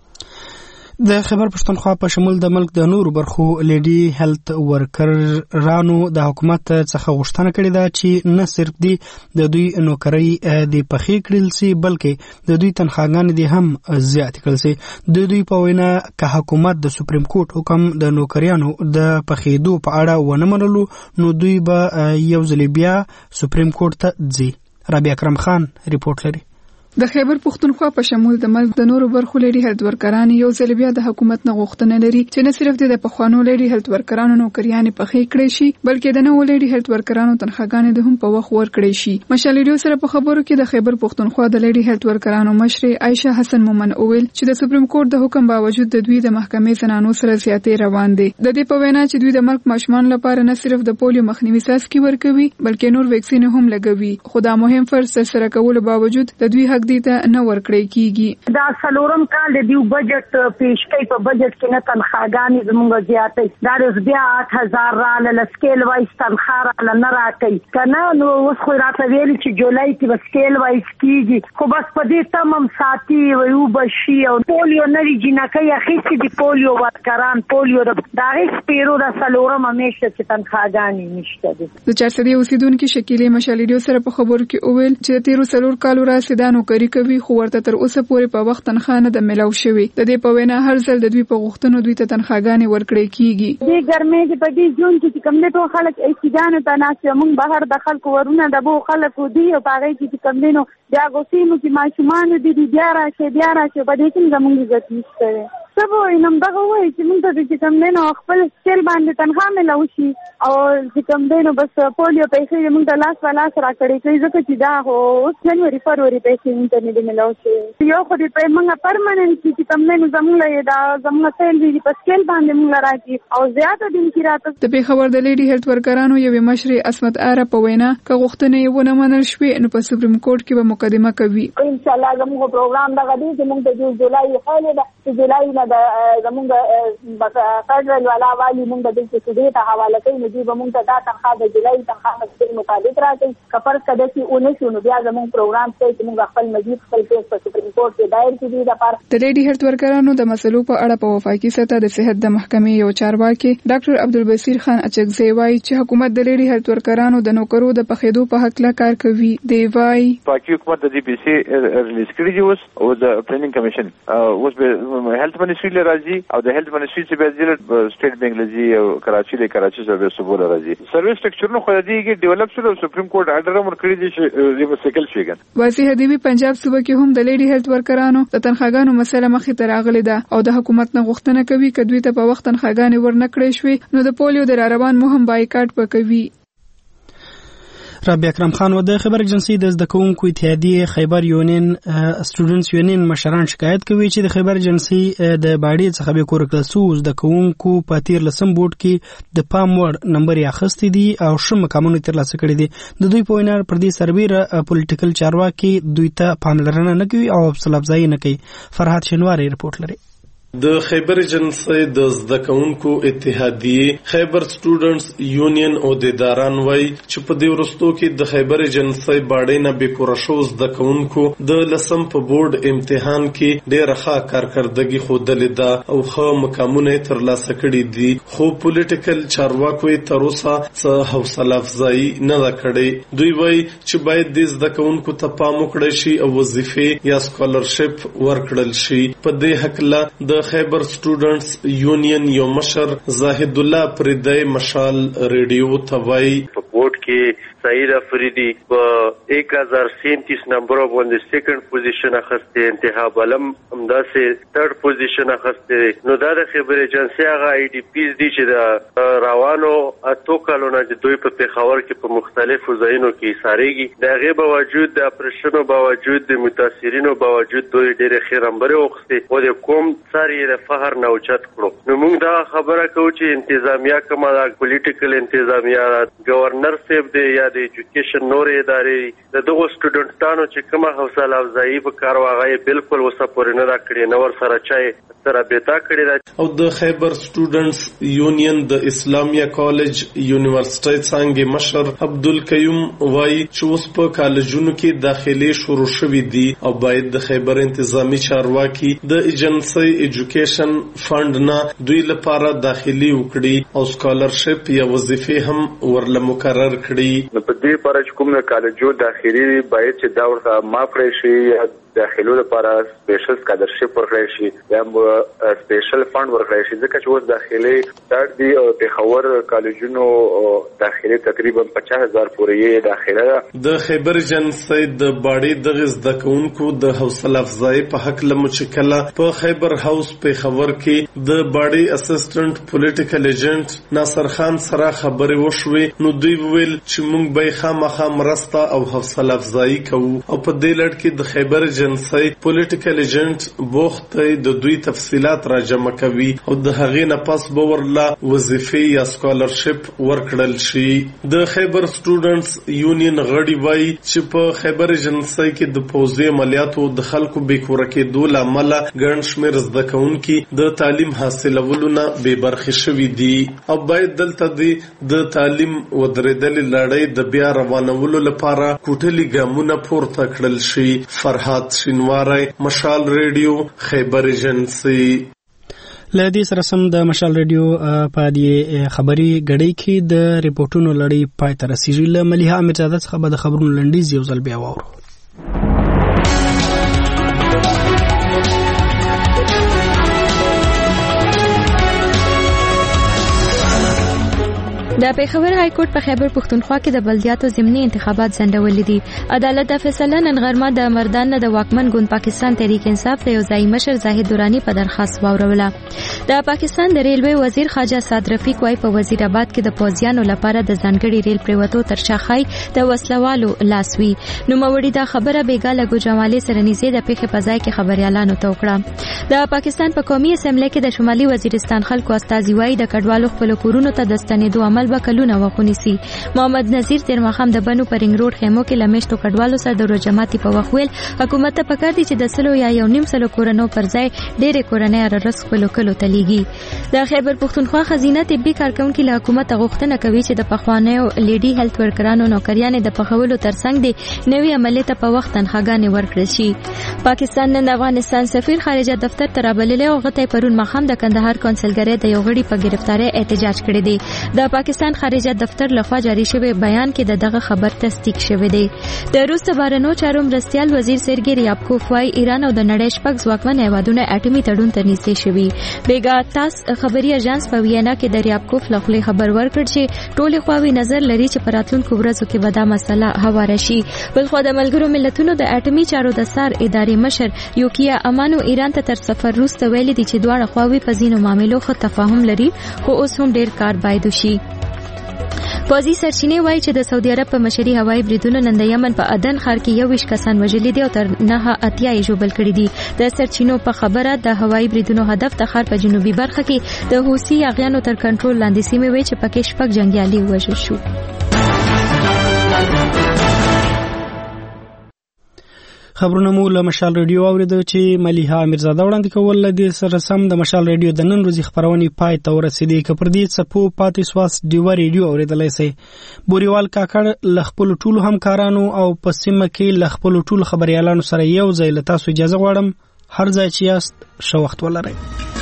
A: د خیبر پښتونخوا په شمول د ملک د نورو برخو لیډي هیلث ورکرانو د حکومت څخه غوښتنه کړې ده چې نه صرف د دوی نوکرۍ د پخې کړل سي بلکې د دوی تنخواګانې دي هم زیات کړل سي. د دوی په وینا که حکومت د سپریم کورټ حکم د نوکریانو د پخېدو په اړه ونه منلو نو دوی به یو ځل بیا سپریم کورټ ته ځي. رابعه اکرم خان ریپورت لري.
K: د خیبر پښتونخوا په شمول د ملک د نورو برخو لیډي هیلث ورکران یو ځل بیا د حکومت نه غوښتنه لري چې نه صرف د پخوانو لیډي هیلث ورکرانو نوکریانې پخې کړې شي بلکې د نوو لیډي هیلث ورکرانو تنخواګانې د هم په وخت ورکړې شي. مشال ریډیو سره په خبرو کې د خیبر پښتونخوا د لیډي هیلث ورکرانو مشر عائشه حسن مومن اویل چې د سپریم کورټ د حکم باوجود د دوی د محکمې زنانو سره زیاتې روان دي. د دې په وینا چې دوی د ملک ماشومان لپاره نه صرف د پولیو مخنیوي څاڅکي ورکوي بلکې نور ویکسین هم لګوي خو دا مهم فرض سره کول باوجود د دوی حق دي ته نه ورکړی کیږي.
O: دا څلورم کال د دیو بجټ پیش کوي په بجټ کې نه تنخواګانې زموږ زیاتې دا اوس بیا 8000 را لسکیل وایس تنخواه را نه راکوي کنه نو اوس خو راته ویلي چې جولای کې به سکیل وایس کیږي خو بس په دې تمام ساتي ویو بشي او پولیو نوی جنکۍ اخیستې دي پولیو ورکران پولیو د هغې سپیرو د څلورم همیشه چې تنخواګانې نشته دي.
K: د چارسدې اوسیدونکي شکیلې مشال ریډیو سره په خبرو کې وویل چې تیرو 4 کالو راځي دا نوکري کوي خو ورته تر اوسه پورې په وخت تنخواه نه د ملاو شوی. د دې په وینا هر ځل د دوی په غوښتنو دوی ته تنخواګانې ورکړې کیږي.
Q: دې ګرمۍ کې په دې جون کې کوم نه ټول خلک ایستګانو ته ناست موږ بهر د خلکو ورونه د بو خلکو دی او هغه کې کوم دینو بیا غوسینو چې ماشومان دي بیا راشي په دې کې زموږ عزت نشته. سبو انم دغه وای چې موږ ته چې کوم دینو خپل سیل باندې تنخواه ملاو شي او چې کوم دینو بس پولیو پیسې موږ ته لاس را کړی کوي ځکه چې دا هو جنوري فروری پیسې موږ ته نه ملاو شي یو خو دې په موږ پرمننت چې کوم دینو زموږ دا زموږ سیل دي په سیل باندې موږ راځي او زیاته دین کې راته.
K: د خبر د لیډي هیلث ورکرانو یو مشر اسمت اره په وینا که غوښتنه یې ونه منل شوې نو په سپریم کورټ کې به مقدمه کوي.
O: ان شاء الله زموږ پروګرام دغه دی چې موږ د جولای خاله د جولای نه د زموږ فدرال والا والی موږ د دې څه ته حواله کوي نو دوی به موږ ته دا تنخواه د جولای تنخواه په مطابق راځي کفر کده چې اونې نو بیا زموږ پروګرام چې موږ خپل مزید خپل کیس په سپریم کورټ کې دایر کړي د لپاره.
K: د لیډي هیلث ورکرانو د مسلو په اړه په وفاقي سطح د صحت د محکمې یو چارواکي ډاکټر عبدالبصیر خان اچکزی وایي چې حکومت د لیډي هیلث ورکرانو د نوکرو د پخېدو په حق لا کار کوي. دی وایي
R: پاکي حکومت د دې پیسې ریلیز کړي دي او د پلانینګ کمیشن اوس به هیلث منسټری له راځي او د هیلث منسټری چې به ضلع سټیټ بینک لږی او کراچي سرویس سبول راځي سرویس سټرکچر نو خو دیږي ډیولپ شو سپریم کورټ آرډر هم ورکړي دي چې ریوسیکل شي ګن.
K: واضح دی پنجاب صوبه کې هم د لیډي هیلث ورکرانو د تنخواګانو مسله مخې ته راغلې ده او د حکومت نه غوښتنه کوي چې دوی ته په وخت تنخواګانې ورنکړې شوي نو د پولیو د روان مهم بایکاټ وکوي.
A: رابعه اکرم خان و د خبر ایجنسی د زده کوونکو اتحادیه خیبر یونین سټوډنټس یونین مشران شکایت کوي چې د خیبر ایجنسی د باډي څخه به کور کړل سو زده کوونکو په تیر لسم بورډ کې د پام وړ نمبر یې اخیستی دي او شم کمونه ترلاسه کړي دي د دوی په وینا پر دې سربېره پولیټیکل چارواکي دوی ته پاملرنه نه کوي او حوصله افزایی نه کوي. فرحات شنواری رپورټ لري.
S: د خیبر ایجنسی د زده کوونکو اتحادیه خیبر سټوډنټس یونین او د اداران وای چې په دې ورستو کې د خیبر ایجنسی باډي نه به کور شو زده کوونکو د لسم په بورډ امتحان کې ډېر ښه کارکردګي خوده ده او ښه مقامونه ترلاسه کړي دي خو پولیټیکل چارواکو تر اوسه څه حوصله افزایی نه کړي. دوی وای چې باید د زده کوونکو ته پام وکړي شي او وظیفه یا سکالرشپ ورکړل شي. په دې حق لا د خیبر سټوډنټس یونین یو مشر زاهد الله پردای مشال ریډیو توای
T: په بورډ کې سعید افریدی په 1037 نمبر باندې سیکنډ پوزیشن اخسته انتخاب علم همداسې تھرد پوزیشن اخسته نو دا د خیبر ایجنسی هغه ای ډی پیز دي چې د روانو اتو کالونه د دوی په پیښور کې په مختلفو ځایونو کې ساريږي د غیب باوجود د اپریشنو باوجود د متاثرینو باوجود دوی ډېر خیر نمبر وخته او د کوم ساري د فخر نه اوچت کړو. نو موږ دا خبره کوو چې انتظامیه کومه د پولیټیکل انتظامیه گورنر صاحب دی یا د ایجوکیشن نورې ادارې د دغو سټوډنټانو چې کومه حوصله افزایی په کار واغی بالکل وسه پورې نه راکړي نو ور سره چای سره بیتا کړی دا.
S: او د خیبر سټوډنټس یونین د اسلامیه کالج یونیورسيټي څنګه مشر عبدالقیوم وای چې اوس په کالجونو کې داخلي شروع شوې دي او باید د خیبر انتظامی چارواکي د ایجنسی ایجوکیشن فند نه دوی لپاره داخلي وکړي او سکالرشپ یا وظیفه هم ورله مقرر کړي.
T: په دې پر کوم کالجو داخلي باید چې دا ورته معاف کړي شي داخلو لپاره سپیشل سکالرشپ ورکړی شي یا سپیشل فند ورکړی شي ځکه چې اوس داخلي سټارټ دی او پیښور کالجونو داخلي تقریبا 50,000 پورې داخله ده.
S: د خیبر ایجنسی د باډي د زده کوونکو د حوصله افزایی په حق لمچکله په خیبر هاوس پیښور کې د باډي اسسټنټ پولیټیکل ایجنټ ناصر خان سره خبرې وشوې نو دوی ویل چې موږ به خامخا مرسته او حوصله افزایی کوو او په دې لړ کې د خیبر ایجنسی پولیټیکل ایجنټ بوخت د دوی تفصيلات را جمع کوي او د هغې نه پس به ورله وظیفه یا سکالرشپ ورکړل شي. د خیبر سټوډنټس یونین غړي وایي چې په خیبر ایجنسی کې د پوځي عملیاتو د خلکو بیکوره کېدو له امله ګڼ شمېر زده کوونکي د تعلیم حاصلولو نه بې برخې شوي دي او باید دلته د تعلیم ودرېدلې لړۍ د بیا روانولو لپاره کوټلي ګامونه پورته کړل شي. فرحات شینواری مشال ریډیو خیبر ایجنسی.
A: لدې سره سم د مشال ریډیو په دې خبري غړي کې د ریپورتونو لړۍ پای ته رسیدي. له مليحه امجاد څخه به د خبرونو لنډیز یو ځل بیا وورو.
B: د پیښور های کورټ په خیبر پښتونخوا کې د بلدیاتو ضمني انتخابات ځنډولې دي. عدالت د فیصله نن غرمه د مردان د واکمن ګوند پاکستان تحریک انصاف د یو ځای مشر زاهد دورانی په درخواست واوروله. د پاکستان د ریلوی وزیر خواجه صاد رفیق وايي په وزیر آباد کې د پوځیانو لپاره د ځانګړي ریل پریوتو تر شاخای د وسلوالو لاسوي. نو موړي دا خبره بیګاله ګوجمالي سره نږدې د پیښې په ځای کې خبريالانو ته وکړه. د پاکستان په قومي اسمبلی کې د شمالي وزیرستان خلکو استازي وايي د کډوالو خپل کورونو ته د ستنېدو عمل به کلونه وخونیسي. محمد نذیر تیر مخام د بنو پرنګ روډ خیمو کې لمشتو کډوالو سره د جماعتي په وخت ویل حکومت ته پکار دي چې د سلو یا یو نیم سلو کورونو پر ځای ډېرې کورنۍ رس خپل کلو تلیږي. د خیبر پښتونخوا خزینه طبي کارکونکو له حکومت غوښتنه کوي چې د پخوانیو لیډي هیلث ورکرانو نوکریانې د پخولو ترڅنګ د نوي عملیات ته په وخت تنخواګانې ورکړي شي. پاکستان نن د افغانستان سفیر خارجه دفتر ته رابللی او غته پرون مخام د کندهار کونسلګری د یو غړي په گرفتاری احتجاج کړی دی. د پاکستان خارجه دفتر لخوا جاری شوی بیان کې دغه خبر تصدیق شوی دی. د روس بهرنیو چارو مرستیال وزیر سرګی ریابکوف وايي ایران او د نړۍ شپږ ځواکمن هیوادونه اټومي تړون ته نږدې شوي. بیګا تاس خبري اژانس په وینا کې د ریابکوف لخوا خبر ورکړ چې ټول خواوی نظر لري چې په راتلونکو ورځو کې به دا مسله هواره شي. بلخو د ملګرو ملتونو د اټومي چارو د سار ادارې مشر یوکیا امانو ایران ته تر سفر وروسته ویلي دي چې دواړه خواوی په ځینو معاملو خو تفاهم لري خو اوس هم ډیر کار باید وشي. پوځي سرچینې وایي چې د سعودي عرب په مشري هوایي بریدونو نن د یمن په عدن ښار کې 21 کسان وژلي دي او تر 9 اتیا یې ژوبل کړي دي. د سرچینو په خبره د هوایي بریدونو هدف د ښار په جنوبي برخه کې د حوثي اغیانو تر کنټرول لاندې سیمې وي چې پکې 6 جنگیالي وژل شو.
A: خبرونه مو له مشال رادیو اوریدو چې ملیحه امیرزاده وړاندې کول. د سره سم د مشال رادیو د نن ورځې خبرونه پای ته ورسېدې. که پر دې څپو پاتې سواس ډیوه رادیو اوریدلای شئ. بوریوال کاکړ له خپل ټولو همکارانو او په سیمه کې له خپل ټولو خبريالانو سره یو ځای له تاسو اجازه غواړم. هر ځای چې یاست ښه وخت ولرئ.